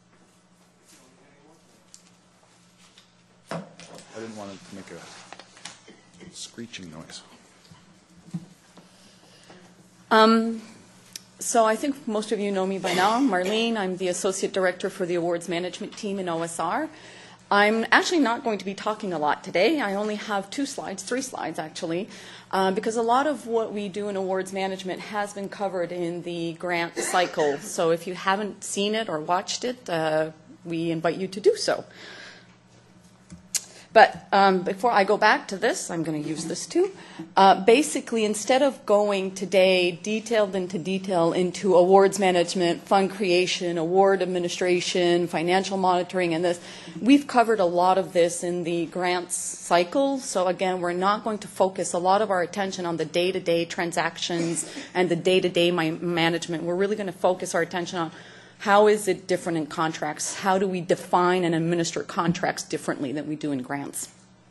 I didn't want it to make a screeching noise. Um, so I think most of you know me by now. I'm Marlene. I'm the Associate Director for the Awards Management Team in O S R. I'm actually not going to be talking a lot today. I only have two slides, three slides actually, uh, because a lot of what we do in awards management has been covered in the grant cycle. So if you haven't seen it or watched it, uh, we invite you to do so. But um, before I go back to this, I'm going to use this too. Uh, basically, instead of going today detailed into detail into awards management, fund creation, award administration, financial monitoring, and this, we've covered a lot of this in the grants cycle. So again, we're not going to focus a lot of our attention on the day-to-day transactions and the day-to-day management. We're really going to focus our attention on how is it different in contracts? How do we define and administer contracts differently than we do in grants?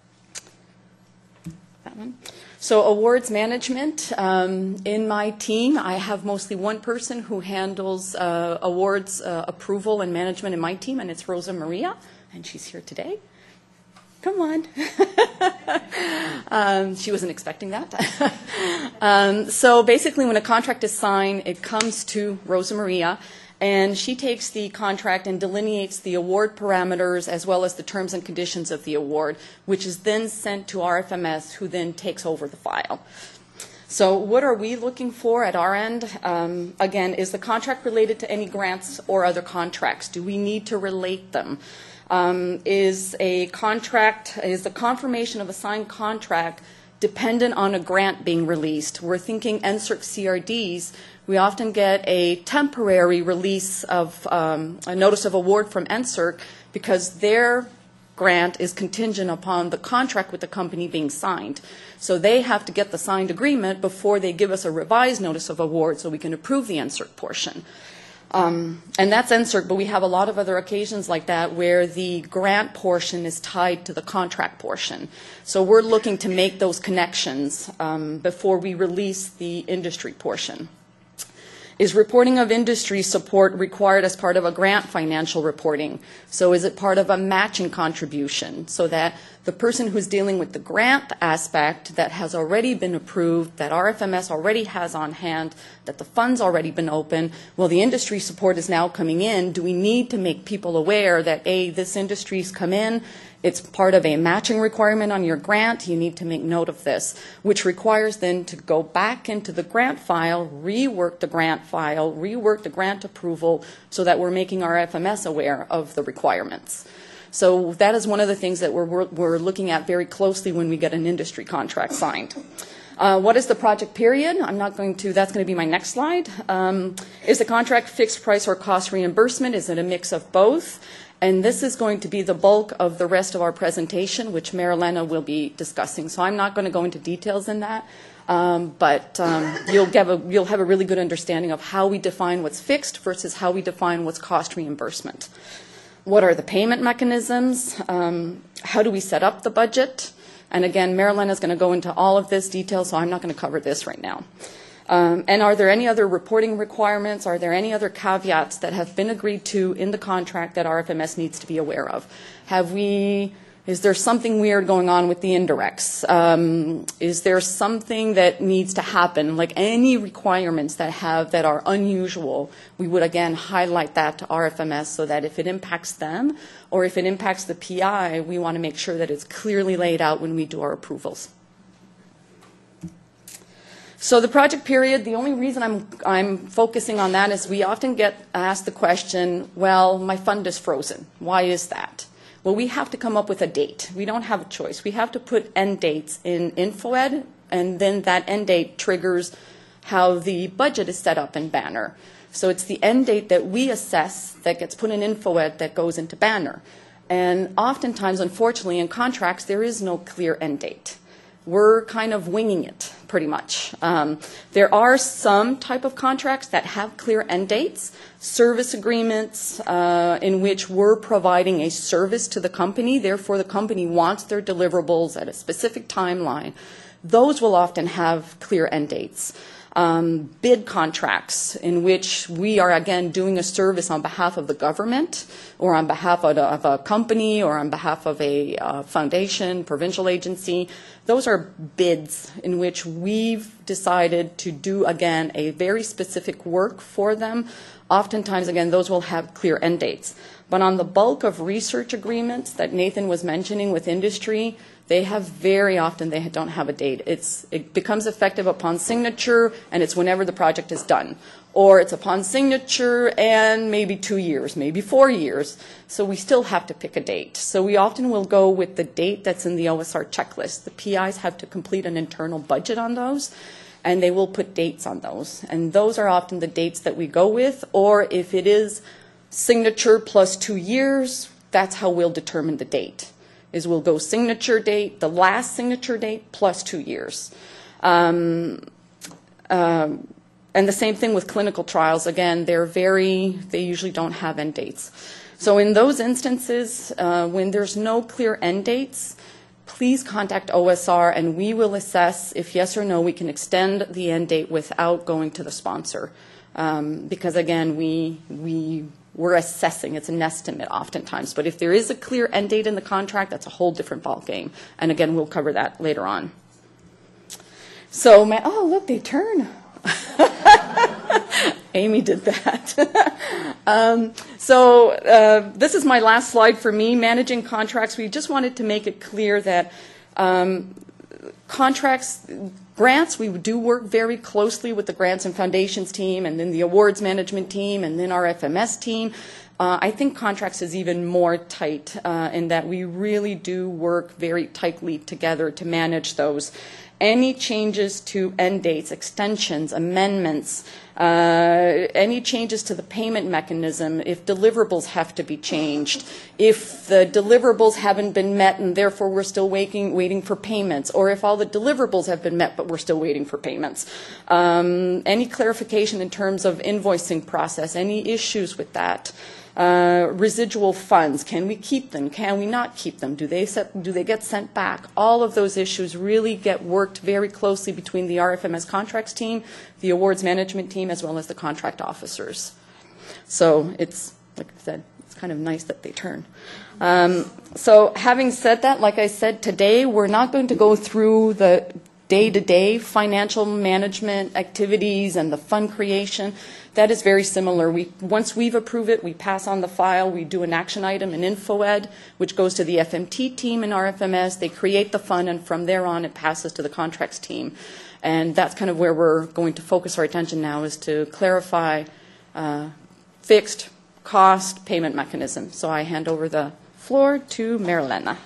That one. So awards management, um, in my team, I have mostly one person who handles uh, awards uh, approval and management in my team, and it's Rosa Maria, and she's here today. Come on. um, she wasn't expecting that. um, so basically when a contract is signed, it comes to Rosa Maria, and she takes the contract and delineates the award parameters as well as the terms and conditions of the award, which is then sent to R F M S, who then takes over the file. So what are we looking for at our end? Um, again, is the contract related to any grants or other contracts? Do we need to relate them? Um, is a contract, is the confirmation of a signed contract dependent on a grant being released? We're thinking N S E R C C R Ds. We often get a temporary release of um, a notice of award from N S E R C because their grant is contingent upon the contract with the company being signed. So they have to get the signed agreement before they give us a revised notice of award so we can approve the N S E R C portion. Um, and that's N S E R C, but we have a lot of other occasions like that where the grant portion is tied to the contract portion. So we're looking to make those connections um, before we release the industry portion. Is reporting of industry support required as part of a grant financial reporting? So is it part of a matching contribution so that the person who's dealing with the grant aspect that has already been approved, that R F M S already has on hand, that the fund's already been open, well, the industry support is now coming in. Do we need to make people aware that, A, this industry's come in, it's part of a matching requirement on your grant, you need to make note of this, which requires then to go back into the grant file, rework the grant file, rework the grant approval so that we're making our F M S aware of the requirements. So that is one of the things that we're, we're, we're looking at very closely when we get an industry contract signed. Uh, what is the project period? I'm not going to, that's going to be my next slide. Um, is the contract fixed price or cost reimbursement? Is it a mix of both? And this is going to be the bulk of the rest of our presentation, which Marilena will be discussing. So I'm not going to go into details in that, um, but um, you'll, have a, you'll have a really good understanding of how we define what's fixed versus how we define what's cost reimbursement. What are the payment mechanisms? Um, how do we set up the budget? And again, Marilena is going to go into all of this detail, so I'm not going to cover this right now. Um, and are there any other reporting requirements? Are there any other caveats that have been agreed to in the contract that R F M S needs to be aware of? Have we, is there something weird going on with the indirects? Um, is there something that needs to happen, like any requirements that have, that are unusual? We would again highlight that to R F M S so that if it impacts them or if it impacts the P I, we want to make sure that it's clearly laid out when we do our approvals. So the project period, the only reason I'm, I'm focusing on that is we often get asked the question, well, my fund is frozen. Why is that? Well, we have to come up with a date. We don't have a choice. We have to put end dates in InfoEd, and then that end date triggers how the budget is set up in Banner. So it's the end date that we assess that gets put in InfoEd that goes into Banner. And oftentimes, unfortunately, in contracts, there is no clear end date. We're kind of winging it, pretty much. Um, there are some type of contracts that have clear end dates, service agreements uh, in which we're providing a service to the company, therefore the company wants their deliverables at a specific timeline. Those will often have clear end dates. Um, bid contracts in which we are, again, doing a service on behalf of the government or on behalf of a, of a company or on behalf of a uh, foundation, provincial agency. Those are bids in which we've decided to do, again, a very specific work for them. Oftentimes, again, those will have clear end dates. But on the bulk of research agreements that Nathan was mentioning with industry, they have very often, they don't have a date. It's, it becomes effective upon signature, and it's whenever the project is done. Or it's upon signature and maybe two years, maybe four years. So we still have to pick a date. So we often will go with the date that's in the O S R checklist. The P Is have to complete an internal budget on those, and they will put dates on those. And those are often the dates that we go with. Or if it is signature plus two years, that's how we'll determine the date. Is we'll go signature date, the last signature date, plus two years. Um, um, and the same thing with clinical trials. Again, they're very, they usually don't have end dates. So in those instances, uh, when there's no clear end dates, please contact O S R and we will assess if yes or no we can extend the end date without going to the sponsor. Um, because again, we, we, we're assessing, it's an estimate oftentimes. But if there is a clear end date in the contract, that's a whole different ballgame. And again, we'll cover that later on. So, my, oh, look, they turn. Amy did that. um, so uh, this is my last slide for me, managing contracts. We just wanted to make it clear that um, contracts, grants, we do work very closely with the grants and foundations team and then the awards management team and then our F M S team. Uh, I think contracts is even more tight uh, in that we really do work very tightly together to manage those. Any changes to end dates, extensions, amendments, uh, any changes to the payment mechanism, if deliverables have to be changed, if the deliverables haven't been met and therefore we're still waiting, waiting for payments, or if all the deliverables have been met but we're still waiting for payments. Um, any clarification in terms of invoicing process, any issues with that. Uh, residual funds, can we keep them? Can we not keep them? Do they, set, do they get sent back? All of those issues really get worked very closely between the R F M S contracts team, the awards management team, as well as the contract officers. So it's, like I said, it's kind of nice that they turn. Um, so having said that, like I said, today we're not going to go through the day-to-day financial management activities and the fund creation. That is very similar. We, once we've approved it, we pass on the file, we do an action item in InfoEd, which goes to the F M T team in R F M S. They create the fund, and from there on, it passes to the contracts team. And that's kind of where we're going to focus our attention now, is to clarify uh, fixed cost payment mechanism. So I hand over the floor to Marilena.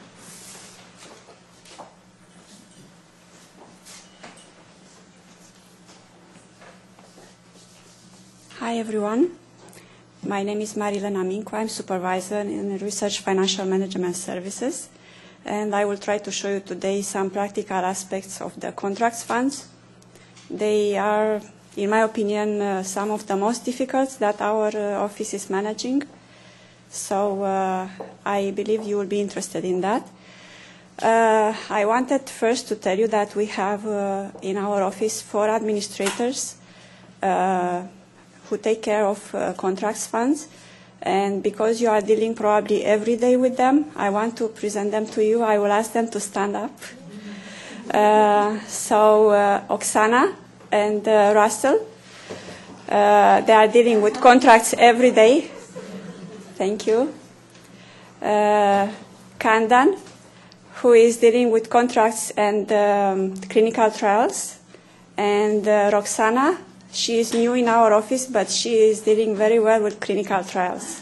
Hi, everyone. My name is Marilena Mincu. I'm supervisor in Research Financial Management Services, and I will try to show you today some practical aspects of the contracts funds. They are, in my opinion, uh, some of the most difficult that our uh, office is managing. So uh, I believe you will be interested in that. Uh, I wanted first to tell you that we have uh, in our office four administrators uh, who take care of uh, contracts funds. And because you are dealing probably every day with them, I want to present them to you. I will ask them to stand up. Uh, so uh, Oksana and uh, Russell, uh, they are dealing with contracts every day. Thank you. Uh, Kandan, who is dealing with contracts and um, clinical trials. And uh, Roxana, she is new in our office, but she is dealing very well with clinical trials.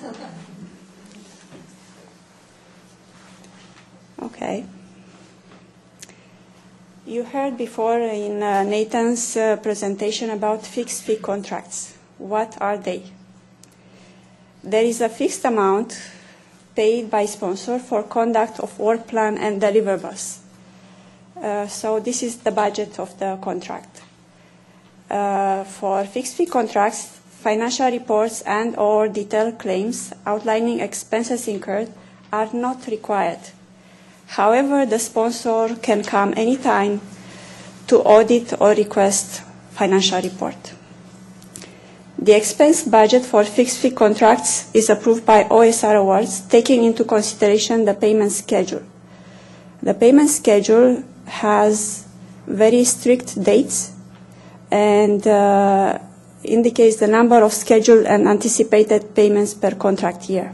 Okay. You heard before in uh, Nathan's uh, presentation about fixed fee contracts. What are they? There is a fixed amount paid by sponsor for conduct of work plan and deliverables. Uh, so this is the budget of the contract. Uh, for fixed fee contracts, financial reports and or detailed claims outlining expenses incurred are not required. However, the sponsor can come anytime to audit or request financial report. The expense budget for fixed fee contracts is approved by O S R awards, taking into consideration the payment schedule. The payment schedule has very strict dates and uh, indicates the number of scheduled and anticipated payments per contract year.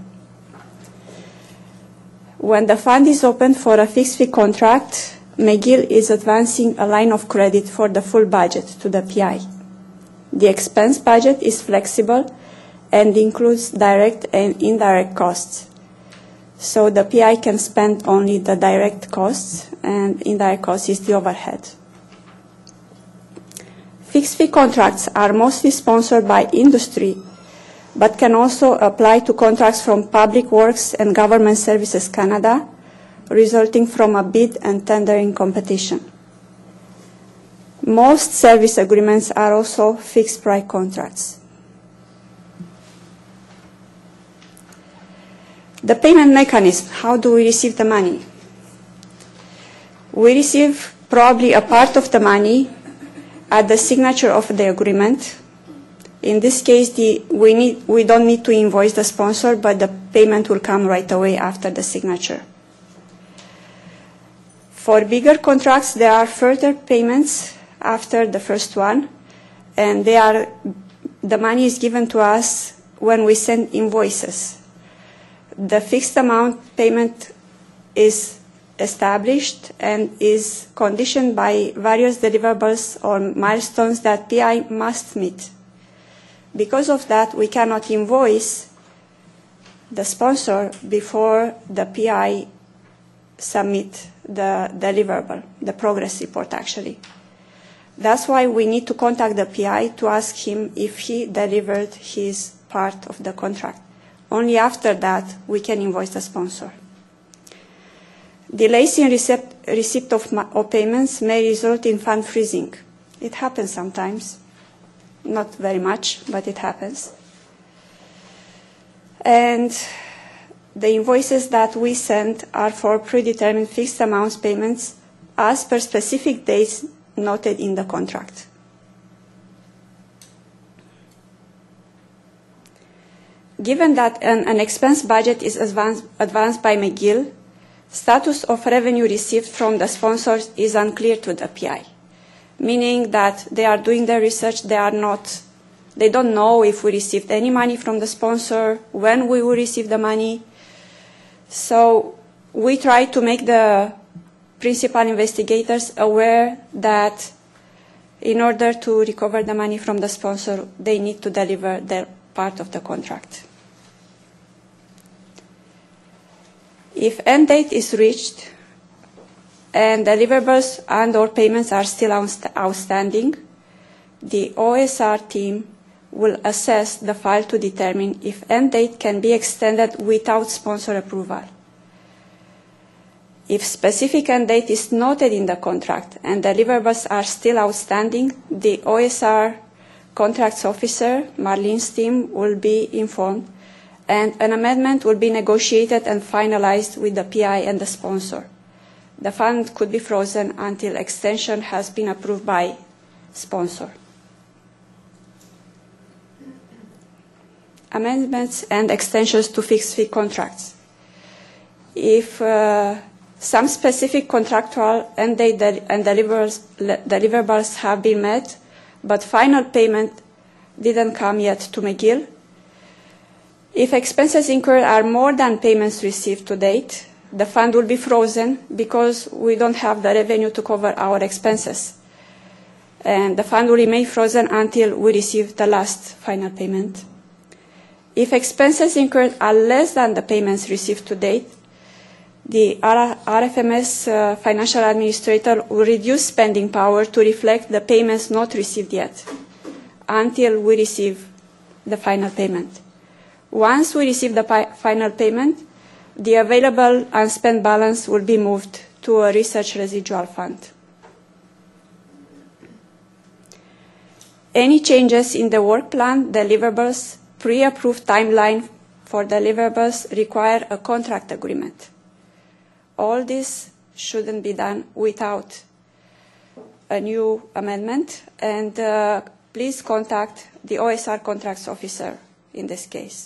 When the fund is opened for a fixed fee contract, McGill is advancing a line of credit for the full budget to the P I. The expense budget is flexible and includes direct and indirect costs. So the P I can spend only the direct costs, and indirect costs is the overhead. Fixed fee contracts are mostly sponsored by industry, but can also apply to contracts from Public Works and Government Services Canada, resulting from a bid and tendering competition. Most service agreements are also fixed price contracts. The payment mechanism, how do we receive the money? We receive probably a part of the money at the signature of the agreement. In this case, the, we, need, we don't need to invoice the sponsor, but the payment will come right away after the signature. For bigger contracts, there are further payments after the first one, and they are, the money is given to us when we send invoices. The fixed amount payment is established and is conditioned by various deliverables or milestones that P I must meet. Because of that, we cannot invoice the sponsor before the P I submit the deliverable, the progress report actually. That's why we need to contact the P I to ask him if he delivered his part of the contract. Only after that we can invoice the sponsor. Delays in receipt, receipt of, of payments may result in fund freezing. It happens sometimes. Not very much, but it happens. And the invoices that we send are for predetermined fixed amounts payments as per specific dates noted in the contract. Given that an, an expense budget is advanced, advanced by McGill, status of revenue received from the sponsors is unclear to the P I, meaning that they are doing their research, they are not, they don't know if we received any money from the sponsor, when we will receive the money. So we try to make the principal investigators aware that in order to recover the money from the sponsor, they need to deliver their part of the contract. If end date is reached and deliverables and or payments are still outstanding, the O S R team will assess the file to determine if end date can be extended without sponsor approval. If specific end date is noted in the contract and deliverables are still outstanding, the O S R contracts officer, Marlene's team, will be informed, and an amendment will be negotiated and finalized with the P I and the sponsor. The fund could be frozen until extension has been approved by sponsor. Amendments and extensions to fixed fee contracts. If uh, some specific contractual end date and deliverables, deliverables have been met, but final payment didn't come yet to McGill, if expenses incurred are more than payments received to date, the fund will be frozen because we don't have the revenue to cover our expenses. And the fund will remain frozen until we receive the last final payment. If expenses incurred are less than the payments received to date, the R F M S uh, financial administrator will reduce spending power to reflect the payments not received yet until we receive the final payment. Once we receive the pi final payment, the available unspent balance will be moved to a research residual fund. Any changes in the work plan, deliverables, pre-approved timeline for deliverables require a contract agreement. All this shouldn't be done without a new amendment, and uh, please contact the O S R contracts officer in this case.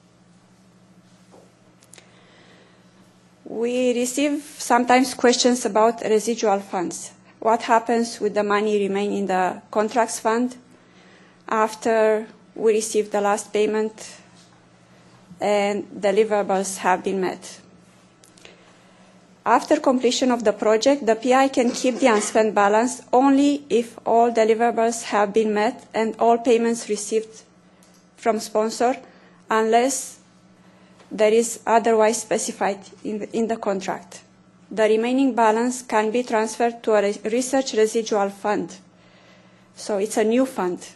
We receive sometimes questions about residual funds. What happens with the money remaining in the contracts fund after we receive the last payment and deliverables have been met? After completion of the project, the P I can keep the unspent balance only if all deliverables have been met and all payments received from sponsor, unless there is otherwise specified in the, in the contract. The remaining balance can be transferred to a re research residual fund. So it's a new fund.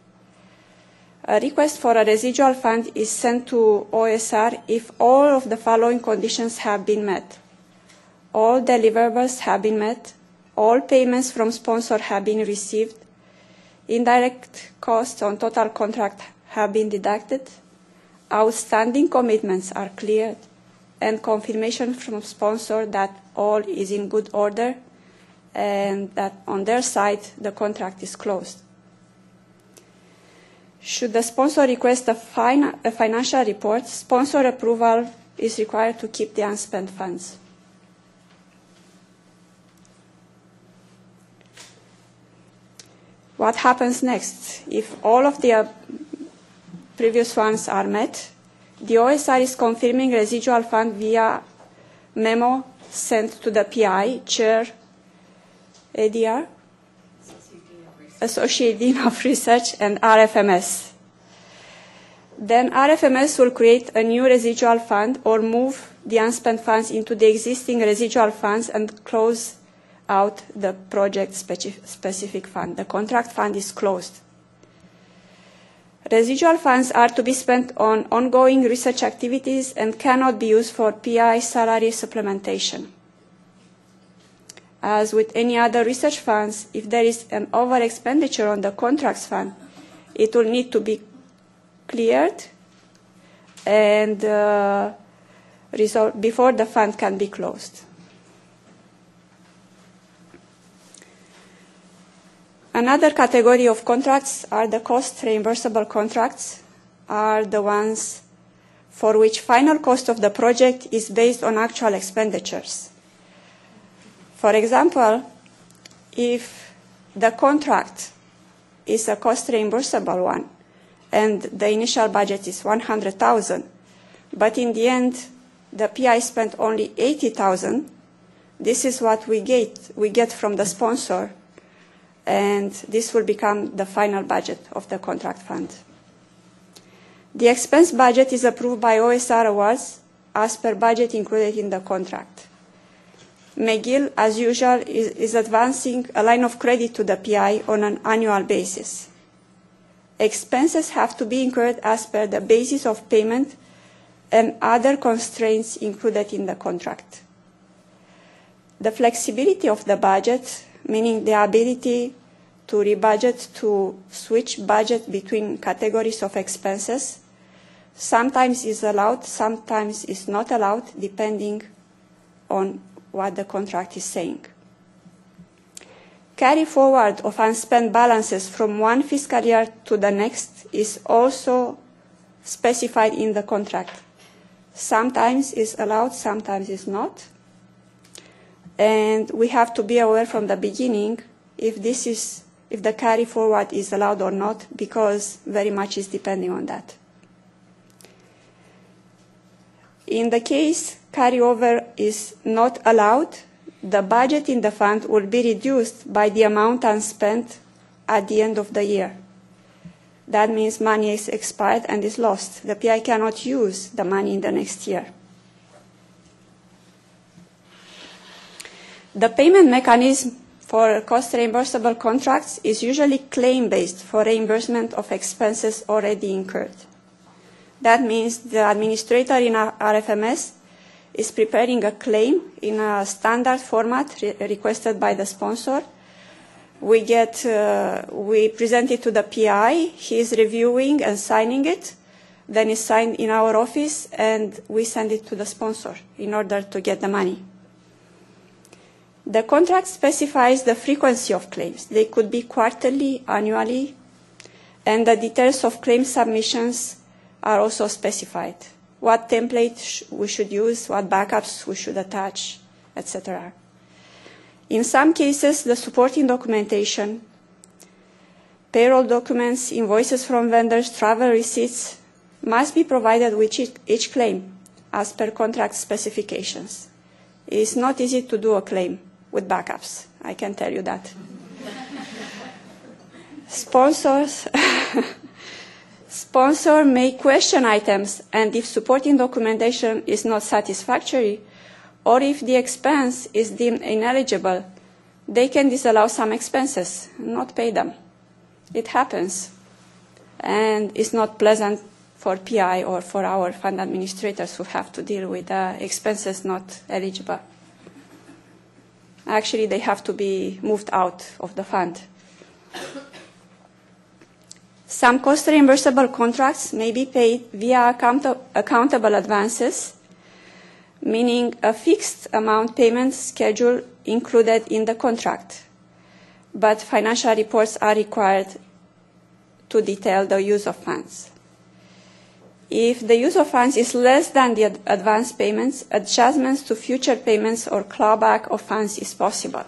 A request for a residual fund is sent to O S R if all of the following conditions have been met. All deliverables have been met, all payments from sponsor have been received, indirect costs on total contract have been deducted, outstanding commitments are cleared, and confirmation from sponsor that all is in good order and that on their side the contract is closed. Should the sponsor request a, fin a financial report, sponsor approval is required to keep the unspent funds. What happens next? If all of the uh, previous ones are met, the O S R is confirming residual fund via memo sent to the P I, Chair, A D R, Associate Dean of Research, and R F M S. Then R F M S will create a new residual fund or move the unspent funds into the existing residual funds and close out the project specific fund. The contract fund is closed. Residual funds are to be spent on ongoing research activities and cannot be used for P I salary supplementation. As with any other research funds, if there is an over-expenditure on the contracts fund, it will need to be cleared and uh, resolved before the fund can be closed. Another category of contracts are the cost reimbursable contracts, are the ones for which final cost of the project is based on actual expenditures. For example, if the contract is a cost reimbursable one and the initial budget is one hundred thousand, but in the end the P I spent only eighty thousand, this is what we get, we get from the sponsor, and this will become the final budget of the contract fund. The expense budget is approved by O S R awards as per budget included in the contract. McGill, as usual, is, is advancing a line of credit to the P I on an annual basis. Expenses have to be incurred as per the basis of payment and other constraints included in the contract. The flexibility of the budget, meaning the ability to rebudget, to switch budget between categories of expenses, sometimes is allowed, sometimes is not allowed, depending on what the contract is saying. Carry forward of unspent balances from one fiscal year to the next is also specified in the contract. Sometimes is allowed, sometimes is not. And we have to be aware from the beginning if this is, if the carry forward is allowed or not, because very much is depending on that. In the case carryover is not allowed, the budget in the fund will be reduced by the amount unspent at the end of the year. That means money is expired and is lost. The P I cannot use the money in the next year. The payment mechanism for cost reimbursable contracts is usually claim-based for reimbursement of expenses already incurred. That means the administrator in R F M S is preparing a claim in a standard format re requested by the sponsor. We get, uh, we present it to the P I, he is reviewing and signing it, then it's signed in our office and we send it to the sponsor in order to get the money. The contract specifies the frequency of claims. They could be quarterly, annually, and the details of claim submissions are also specified. What template sh we should use, what backups we should attach, et cetera. In some cases, the supporting documentation, payroll documents, invoices from vendors, travel receipts must be provided with each, each claim as per contract specifications. It is not easy to do a claim with backups, I can tell you that. Sponsors Sponsor may question items, and if supporting documentation is not satisfactory, or if the expense is deemed ineligible, they can disallow some expenses, not pay them. It happens, and it's not pleasant for P I or for our fund administrators who have to deal with uh, expenses not eligible. Actually, they have to be moved out of the fund. Some cost reimbursable contracts may be paid via account accountable advances, meaning a fixed amount payment schedule included in the contract, but financial reports are required to detail the use of funds. If the use of funds is less than the ad advance payments, adjustments to future payments or clawback of funds is possible.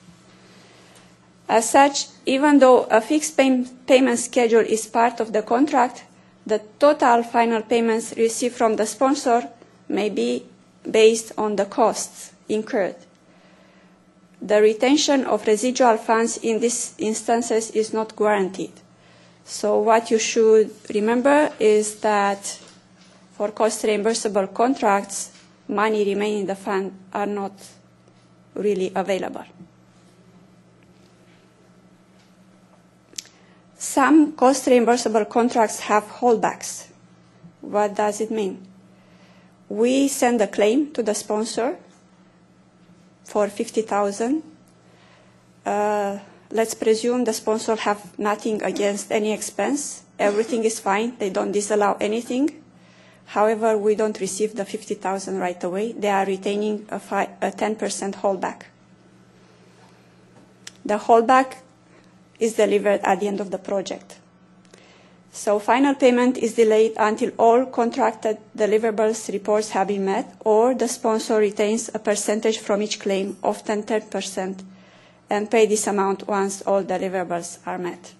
As such, even though a fixed pay payment schedule is part of the contract, the total final payments received from the sponsor may be based on the costs incurred. The retention of residual funds in these instances is not guaranteed. So what you should remember is that for cost reimbursable contracts, money remaining in the fund are not really available. Some cost reimbursable contracts have holdbacks. What does it mean? We send a claim to the sponsor for fifty thousand dollars. Uh, let's presume the sponsor have nothing against any expense. Everything is fine. They don't disallow anything. However, we don't receive the fifty thousand dollars right away. They are retaining a, a ten percent holdback. The holdback is delivered at the end of the project. So final payment is delayed until all contracted deliverables reports have been met, or the sponsor retains a percentage from each claim, often ten percent, and pay this amount once all deliverables are met.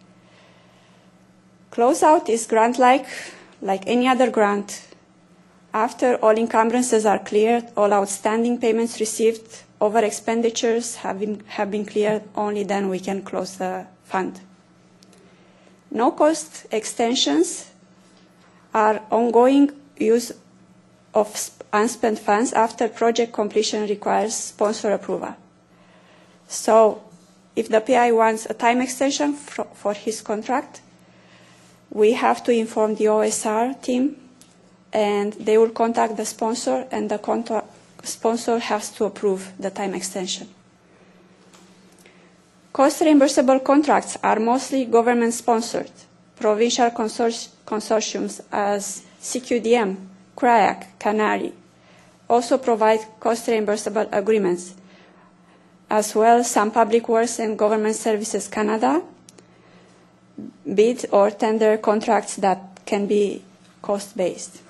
Closeout is grant-like, like any other grant. After all encumbrances are cleared, all outstanding payments received, over expenditures have been, have been cleared, only then we can close the fund. No-cost extensions are ongoing use of unspent funds after project completion requires sponsor approval. So if the P I wants a time extension for, for his contract, we have to inform the O S R team, and they will contact the sponsor, and the contract sponsor has to approve the time extension. Cost reimbursable contracts are mostly government-sponsored. Provincial consor consortiums as C Q D M, C R A A C, Canary also provide cost reimbursable agreements. As well, some Public Works and Government Services Canada bid or tender contracts that can be cost-based.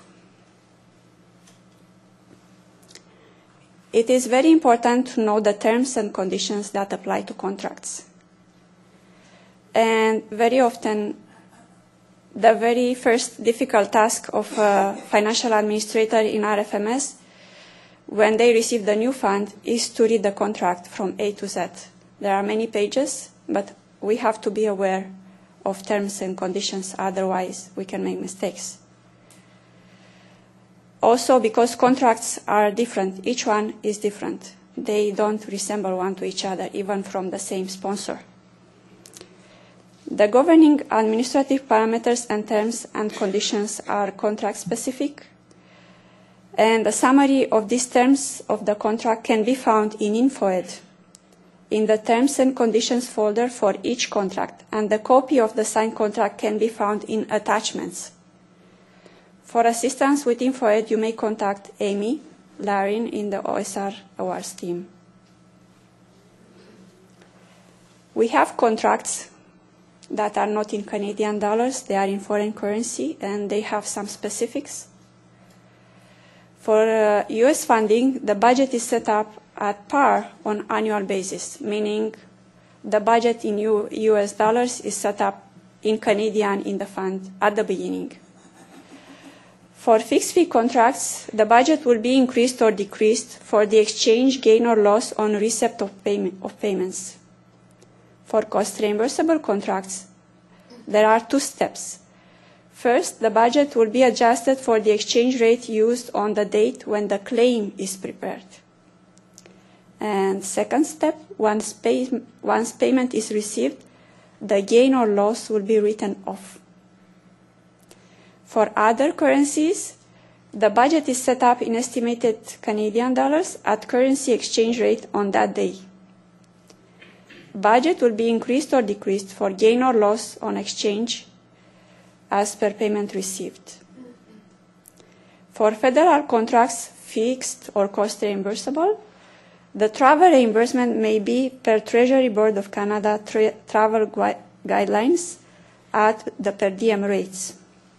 It is very important to know the terms and conditions that apply to contracts. And very often, the very first difficult task of a financial administrator in R F M S, when they receive the new fund, is to read the contract from A to Z. There are many pages, but we have to be aware of terms and conditions, otherwise we can make mistakes. Also, because contracts are different, each one is different. They don't resemble one to each other, even from the same sponsor. The governing administrative parameters and terms and conditions are contract-specific, and a summary of these terms of the contract can be found in InfoEd, in the Terms and Conditions folder for each contract, and the copy of the signed contract can be found in Attachments. For assistance with InfoEd, you may contact Amy Larin in the O S R Awards team. We have contracts that are not in Canadian dollars, they are in foreign currency, and they have some specifics. For uh, U S funding, the budget is set up at par on annual basis, meaning the budget in U S dollars is set up in Canadian in the fund at the beginning. For fixed fee contracts, the budget will be increased or decreased for the exchange gain or loss on receipt of, payment, of payments. For cost reimbursable contracts, there are two steps. First, the budget will be adjusted for the exchange rate used on the date when the claim is prepared. And second step, once, pay, once payment is received, the gain or loss will be written off. For other currencies, the budget is set up in estimated Canadian dollars at currency exchange rate on that day. Budget will be increased or decreased for gain or loss on exchange as per payment received. For federal contracts, fixed or cost reimbursable, the travel reimbursement may be per Treasury Board of Canada tra travel gui guidelines at the per diem rates.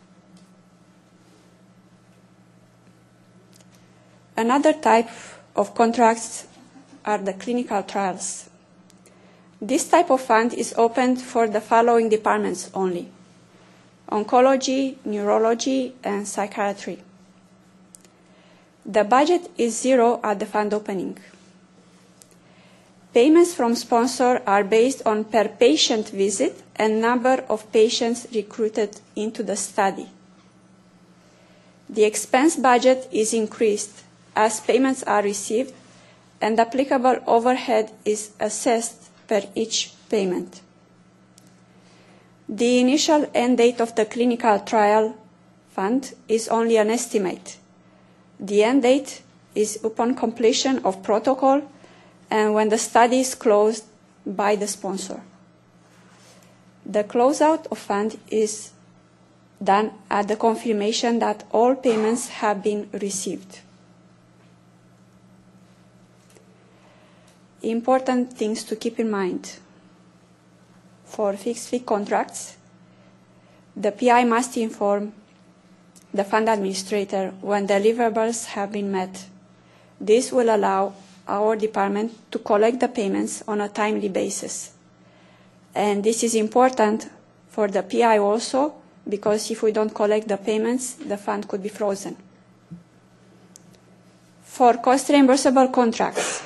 Another type of contracts are the clinical trials. This type of fund is opened for the following departments only: oncology, neurology, and psychiatry. The budget is zero at the fund opening. Payments from sponsor are based on per patient visit and number of patients recruited into the study. The expense budget is increased as payments are received, and applicable overhead is assessed per each payment. The initial end date of the clinical trial fund is only an estimate. The end date is upon completion of protocol and when the study is closed by the sponsor. The closeout of fund is done at the confirmation that all payments have been received. Important things to keep in mind. For fixed fee contracts, the P I must inform the fund administrator when deliverables have been met. This will allow our department to collect the payments on a timely basis. And this is important for the P I also, because if we don't collect the payments, the fund could be frozen. For cost reimbursable contracts,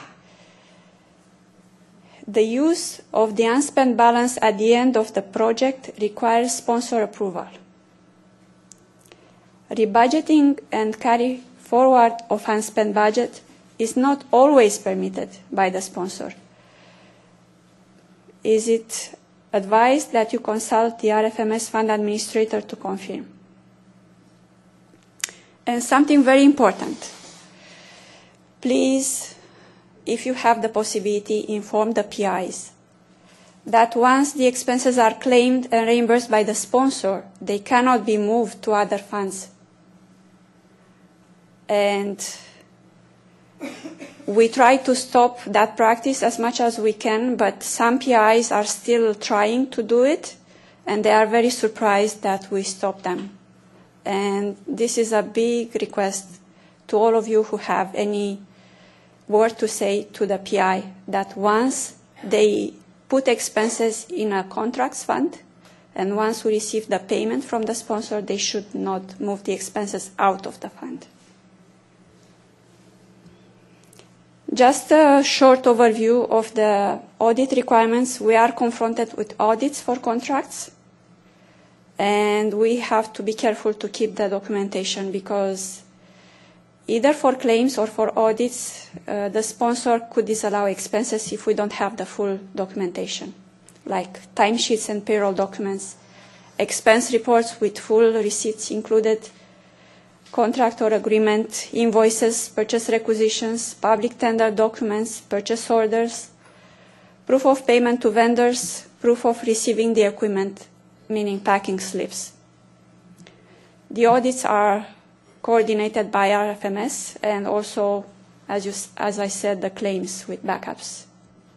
the use of the unspent balance at the end of the project requires sponsor approval. Rebudgeting and carry forward of unspent budget is not always permitted by the sponsor. Is it advised that you consult the R F M S fund administrator to confirm? And something very important. Please, if you have the possibility, inform the P Is that once the expenses are claimed and reimbursed by the sponsor, they cannot be moved to other funds. And we try to stop that practice as much as we can, but some P Is are still trying to do it, and they are very surprised that we stop them. And this is a big request to all of you who have any word to say to the P I, that once they put expenses in a contracts fund, and once we receive the payment from the sponsor, they should not move the expenses out of the fund. Just a short overview of the audit requirements. We are confronted with audits for contracts, and we have to be careful to keep the documentation, because either for claims or for audits, uh, the sponsor could disallow expenses if we don't have the full documentation, like timesheets and payroll documents, expense reports with full receipts included, contract or agreement, invoices, purchase requisitions, public tender documents, purchase orders, proof of payment to vendors, proof of receiving the equipment, meaning packing slips. The audits are coordinated by R F M S, and also, as, you, as I said, the claims with backups.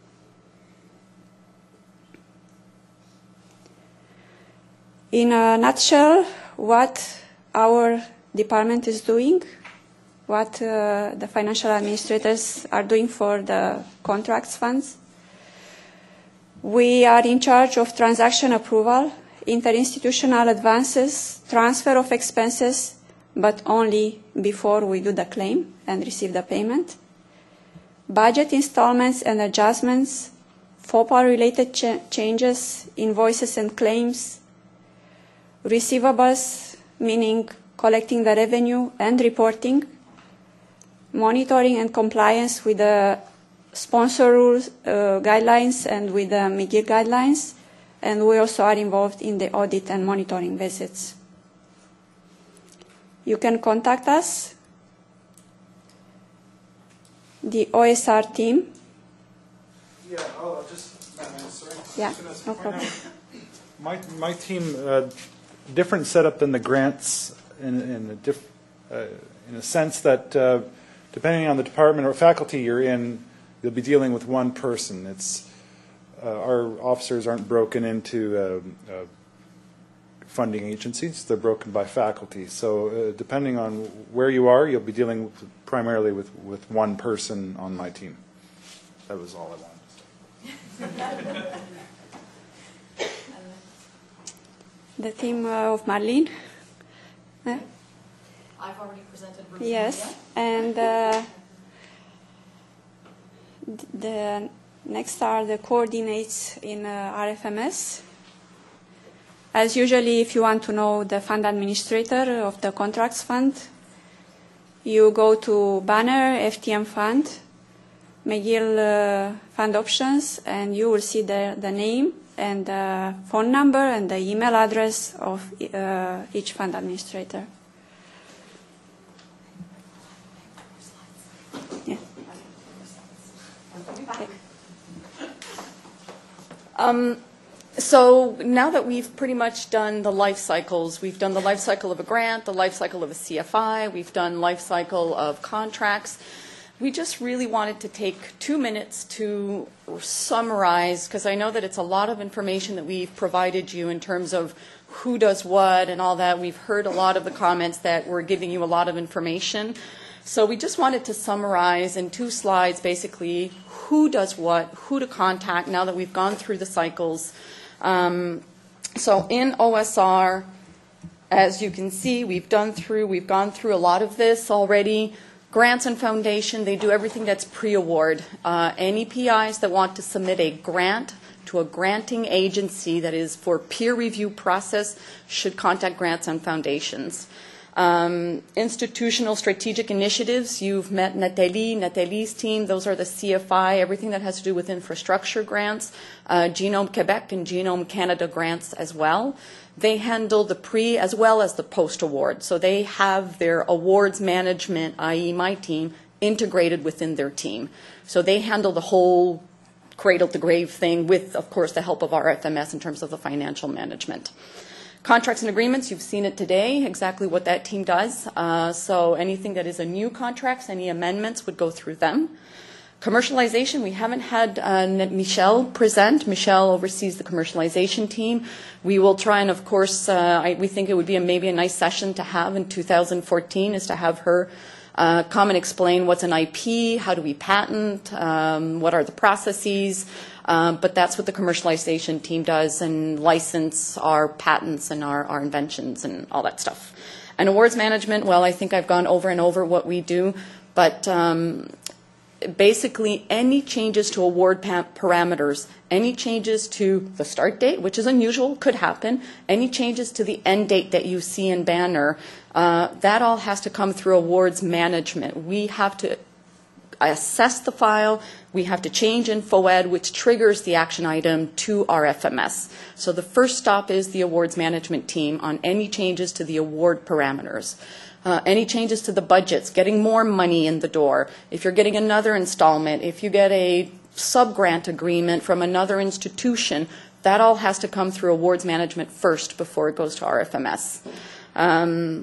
In a nutshell, what our department is doing, what uh, the financial administrators are doing for the contracts funds. We are in charge of transaction approval, interinstitutional advances, transfer of expenses, but only before we do the claim and receive the payment, budget installments and adjustments, FOPA-related ch changes, invoices and claims, receivables, meaning collecting the revenue and reporting, monitoring and compliance with the sponsor rules, uh, guidelines and with the McGill guidelines, and we also are involved in the audit and monitoring visits. You can contact us, the O S R team. Yeah, I'll just, sorry. Yeah, no problem. My, my team, uh, different setup than the grants in, in, a, diff, uh, in a sense that uh, depending on the department or faculty you're in, you'll be dealing with one person. It's, uh, our officers aren't broken into uh, uh, funding agencies. They're broken by faculty. So uh, depending on where you are, you'll be dealing with, primarily with, with one person on my team. That was all I wanted to say. The team uh, of Marlene. Yeah. I've already presented. Yes, and uh, the next are the coordinates in uh, R F M S. As usually, if you want to know the fund administrator of the contracts fund, you go to banner, F T M fund, McGill uh, fund options, and you will see the, the name and the phone number and the email address of uh, each fund administrator. Yeah. Okay. Um, so now that we've pretty much done the life cycles, we've done the life cycle of a grant, the life cycle of a C F I, we've done life cycle of contracts. We just really wanted to take two minutes to summarize, because I know that it's a lot of information that we've provided you in terms of who does what and all that. We've heard a lot of the comments that we're giving you a lot of information. So we just wanted to summarize in two slides basically who does what, who to contact now that we've gone through the cycles. Um, so in O S R, as you can see, we've done through, we've gone through a lot of this already. Grants and Foundation, they do everything that's pre-award. Uh, any P Is that want to submit a grant to a granting agency that is for peer review process should contact Grants and Foundations. Um, institutional strategic initiatives, you've met Nathalie, Nathalie's team, those are the C F I, everything that has to do with infrastructure grants, uh, Genome Quebec and Genome Canada grants as well. They handle the pre as well as the post-award. So they have their awards management, that is my team, integrated within their team. So they handle the whole cradle-to-grave thing with, of course, the help of R F M S in terms of the financial management. Contracts and agreements, you've seen it today, exactly what that team does. Uh, so anything that is a new contracts, any amendments would go through them. Commercialization, we haven't had uh, Michelle present. Michelle oversees the commercialization team. We will try and, of course, uh, I, we think it would be a, maybe a nice session to have in two thousand fourteen is to have her uh, come and explain what's an I P, how do we patent, um, what are the processes. Um, but that's what the commercialization team does, and license our patents and our, our inventions and all that stuff. And awards management, well, I think I've gone over and over what we do, but um, basically any changes to award pa parameters, any changes to the start date, which is unusual, could happen, any changes to the end date that you see in banner, uh, that all has to come through awards management. We have to assess the file, we have to change InfoEd, which triggers the action item to R F M S. So the first stop is the awards management team on any changes to the award parameters. Uh, any changes to the budgets, getting more money in the door, if you're getting another installment, if you get a sub-grant agreement from another institution, that all has to come through awards management first before it goes to R F M S. Um,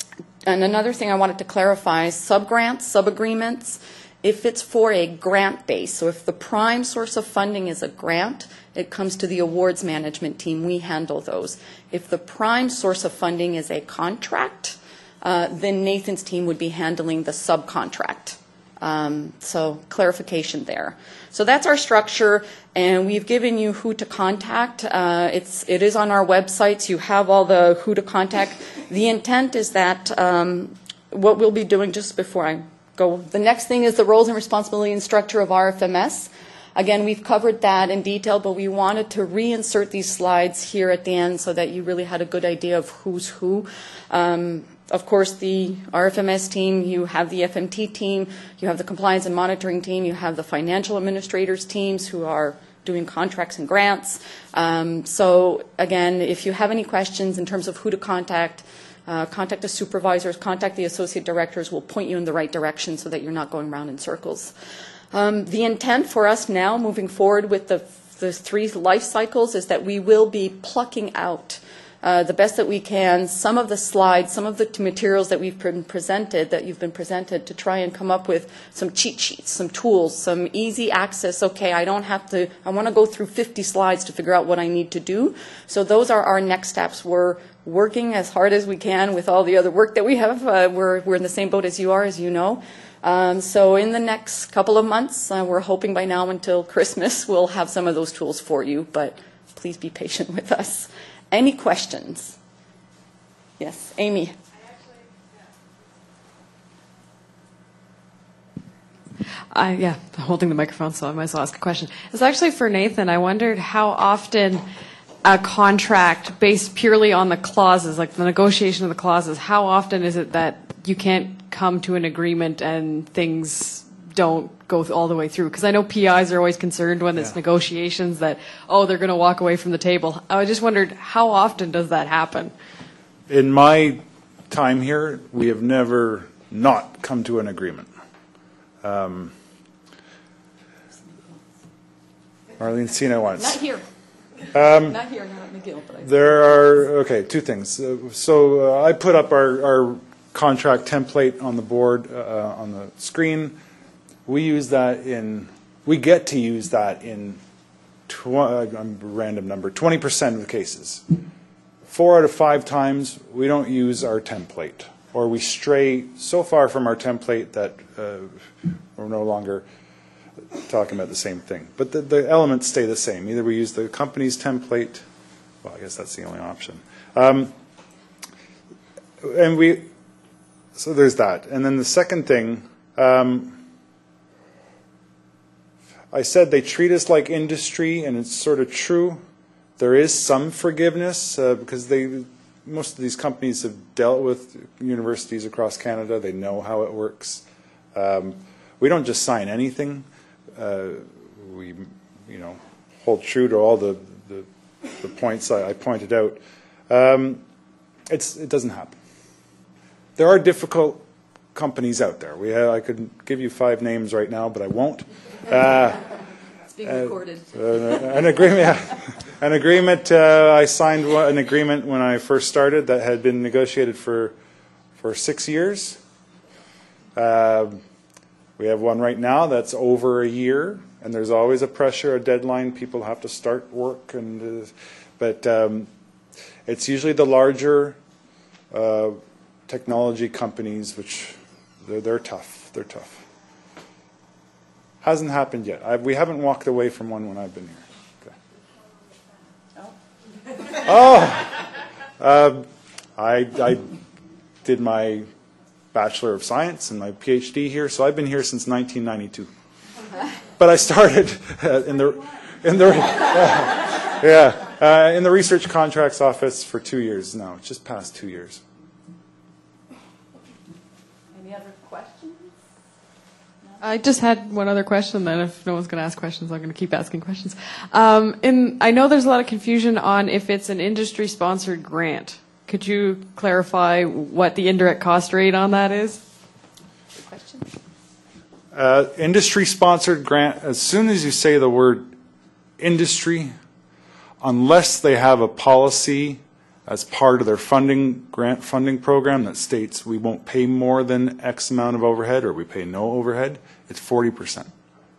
and another thing I wanted to clarify, sub-grants, sub-agreements, if it's for a grant base, so if the prime source of funding is a grant, it comes to the awards management team. We handle those. If the prime source of funding is a contract, uh, then Nathan's team would be handling the subcontract. Um, so clarification there. So that's our structure, and we've given you who to contact. Uh, it's, it is on our websites. You have all the who to contact. The intent is that um, what we'll be doing, just before I go, the next thing is the roles and responsibility and structure of R F M S. Again, we've covered that in detail, but we wanted to reinsert these slides here at the end so that you really had a good idea of who's who. Um, of course, the R F M S team, you have the F M T team, you have the compliance and monitoring team, you have the financial administrators teams who are doing contracts and grants. Um, so again, if you have any questions in terms of who to contact, Uh, contact the supervisors, contact the associate directors. We'll point you in the right direction so that you're not going around in circles. Um, the intent for us now, moving forward with the, the three life cycles, is that we will be plucking out uh, the best that we can some of the slides, some of the materials that we've been presented, that you've been presented, to try and come up with some cheat sheets, some tools, some easy access. Okay, I don't have to, I want to go through fifty slides to figure out what I need to do. So those are our next steps. We're working as hard as we can with all the other work that we have. Uh, we're, we're in the same boat as you are, as you know. Um, so in the next couple of months, uh, we're hoping by now until Christmas, we'll have some of those tools for you, but please be patient with us. Any questions? Yes, Amy. Uh, yeah, holding the microphone, so I might as well ask a question. It's actually for Nathan. I wondered how often a contract based purely on the clauses, like the negotiation of the clauses, how often is it that you can't come to an agreement and things don't go all the way through? Because I know P Is are always concerned when it's yeah. negotiations that, oh, they're going to walk away from the table. I just wondered, how often does that happen? In my time here, we have never not come to an agreement. Um, Marlene Sina once. Not here. Um, not here, not at McGill. But I there are, okay, two things. Uh, so uh, I put up our, our contract template on the board, uh, on the screen. We use that in, we get to use that in, tw uh, random number, twenty percent of the cases. Four out of five times, we don't use our template, or we stray so far from our template that uh, we're no longer talking about the same thing. But the, the elements stay the same. Either we use the company's template, well, I guess that's the only option. Um, and we, so there's that. And then the second thing, um, I said they treat us like industry, and it's sort of true. There is some forgiveness uh, because they most of these companies have dealt with universities across Canada. They know how it works. Um, we don't just sign anything. Uh, we, you know, hold true to all the, the, the points I, I pointed out. Um, it's, it doesn't happen. There are difficult companies out there. We have, I could give you five names right now, but I won't. Uh, It's being recorded. Uh, an agreement. Yeah. An agreement. Uh, I signed an agreement when I first started that had been negotiated for for six years. Uh, we have one right now that's over a year, and there's always a pressure, a deadline. People have to start work, and uh, but um, it's usually the larger uh, technology companies, which they're, they're tough. They're tough. Hasn't happened yet. I, we haven't walked away from one when I've been here. Oh, uh, I, I did my Bachelor of Science and my PhD here, so I've been here since nineteen ninety-two. But I started uh, in the in the uh, yeah uh, in the research contracts office for two years now. It's just past two years. Any other questions? I just had one other question then. If no one's going to ask questions, I'm going to keep asking questions. Um, in, I know there's a lot of confusion on if it's an industry-sponsored grant. Could you clarify what the indirect cost rate on that is? Good question. Uh, industry-sponsored grant, as soon as you say the word industry, unless they have a policy as part of their funding grant funding program that states we won't pay more than X amount of overhead or we pay no overhead, it's forty percent.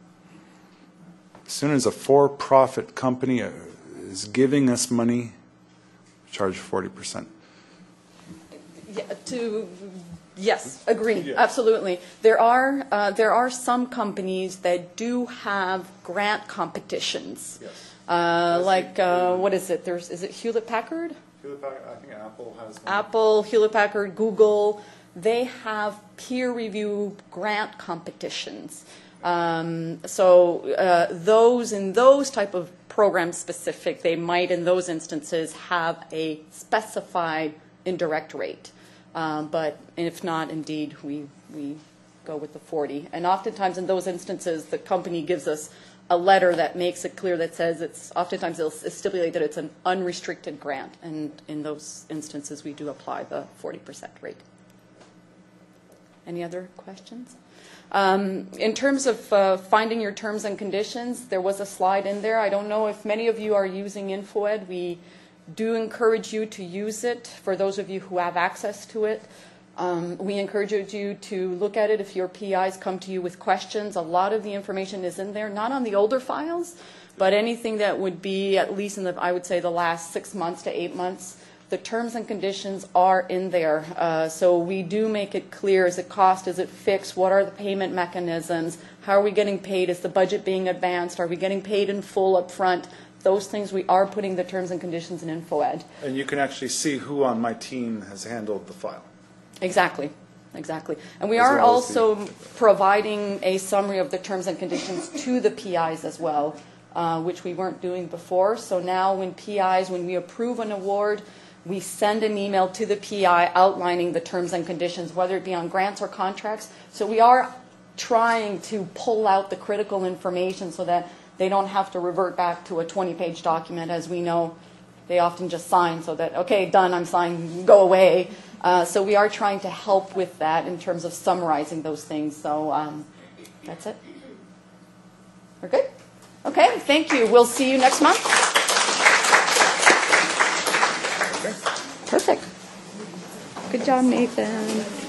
As soon as a for-profit company is giving us money, we charge forty percent. Yeah, to yes, agree, Yeah. absolutely. There are uh, there are some companies that do have grant competitions. Yes. Uh, like uh, what is it? There's is it Hewlett Packard? I think Apple has one. Apple, Hewlett Packard, Google, they have peer review grant competitions. Um, so uh, those in those type of programs specific, they might in those instances have a specified indirect rate. Um, but if not, indeed, we, we go with the forty. And oftentimes in those instances, the company gives us a letter that makes it clear that says it's, oftentimes it'll stipulate that it's an unrestricted grant, and in those instances we do apply the forty percent rate. Any other questions? Um, in terms of uh, finding your terms and conditions, there was a slide in there. I don't know if many of you are using InfoEd. We do encourage you to use it for those of you who have access to it. Um, we encourage you to look at it if your P Is come to you with questions. A lot of the information is in there, not on the older files, but anything that would be at least in the, I would say, the last six months to eight months. The terms and conditions are in there. Uh, so we do make it clear, is it cost, is it fixed, what are the payment mechanisms, how are we getting paid, is the budget being advanced, are we getting paid in full up front? Those things, we are putting the terms and conditions in InfoEd. And you can actually see who on my team has handled the file. Exactly, exactly. And we As are well as the- also providing a summary of the terms and conditions to the P Is as well, uh, which we weren't doing before. So now when P Is, when we approve an award, we send an email to the P I outlining the terms and conditions, whether it be on grants or contracts. So we are trying to pull out the critical information so that they don't have to revert back to a twenty-page document. As we know, they often just sign so that, okay, done, I'm signed, go away. Uh, so we are trying to help with that in terms of summarizing those things. So um, that's it. We're good? Okay, thank you. We'll see you next month. Perfect. Good job, Nathan.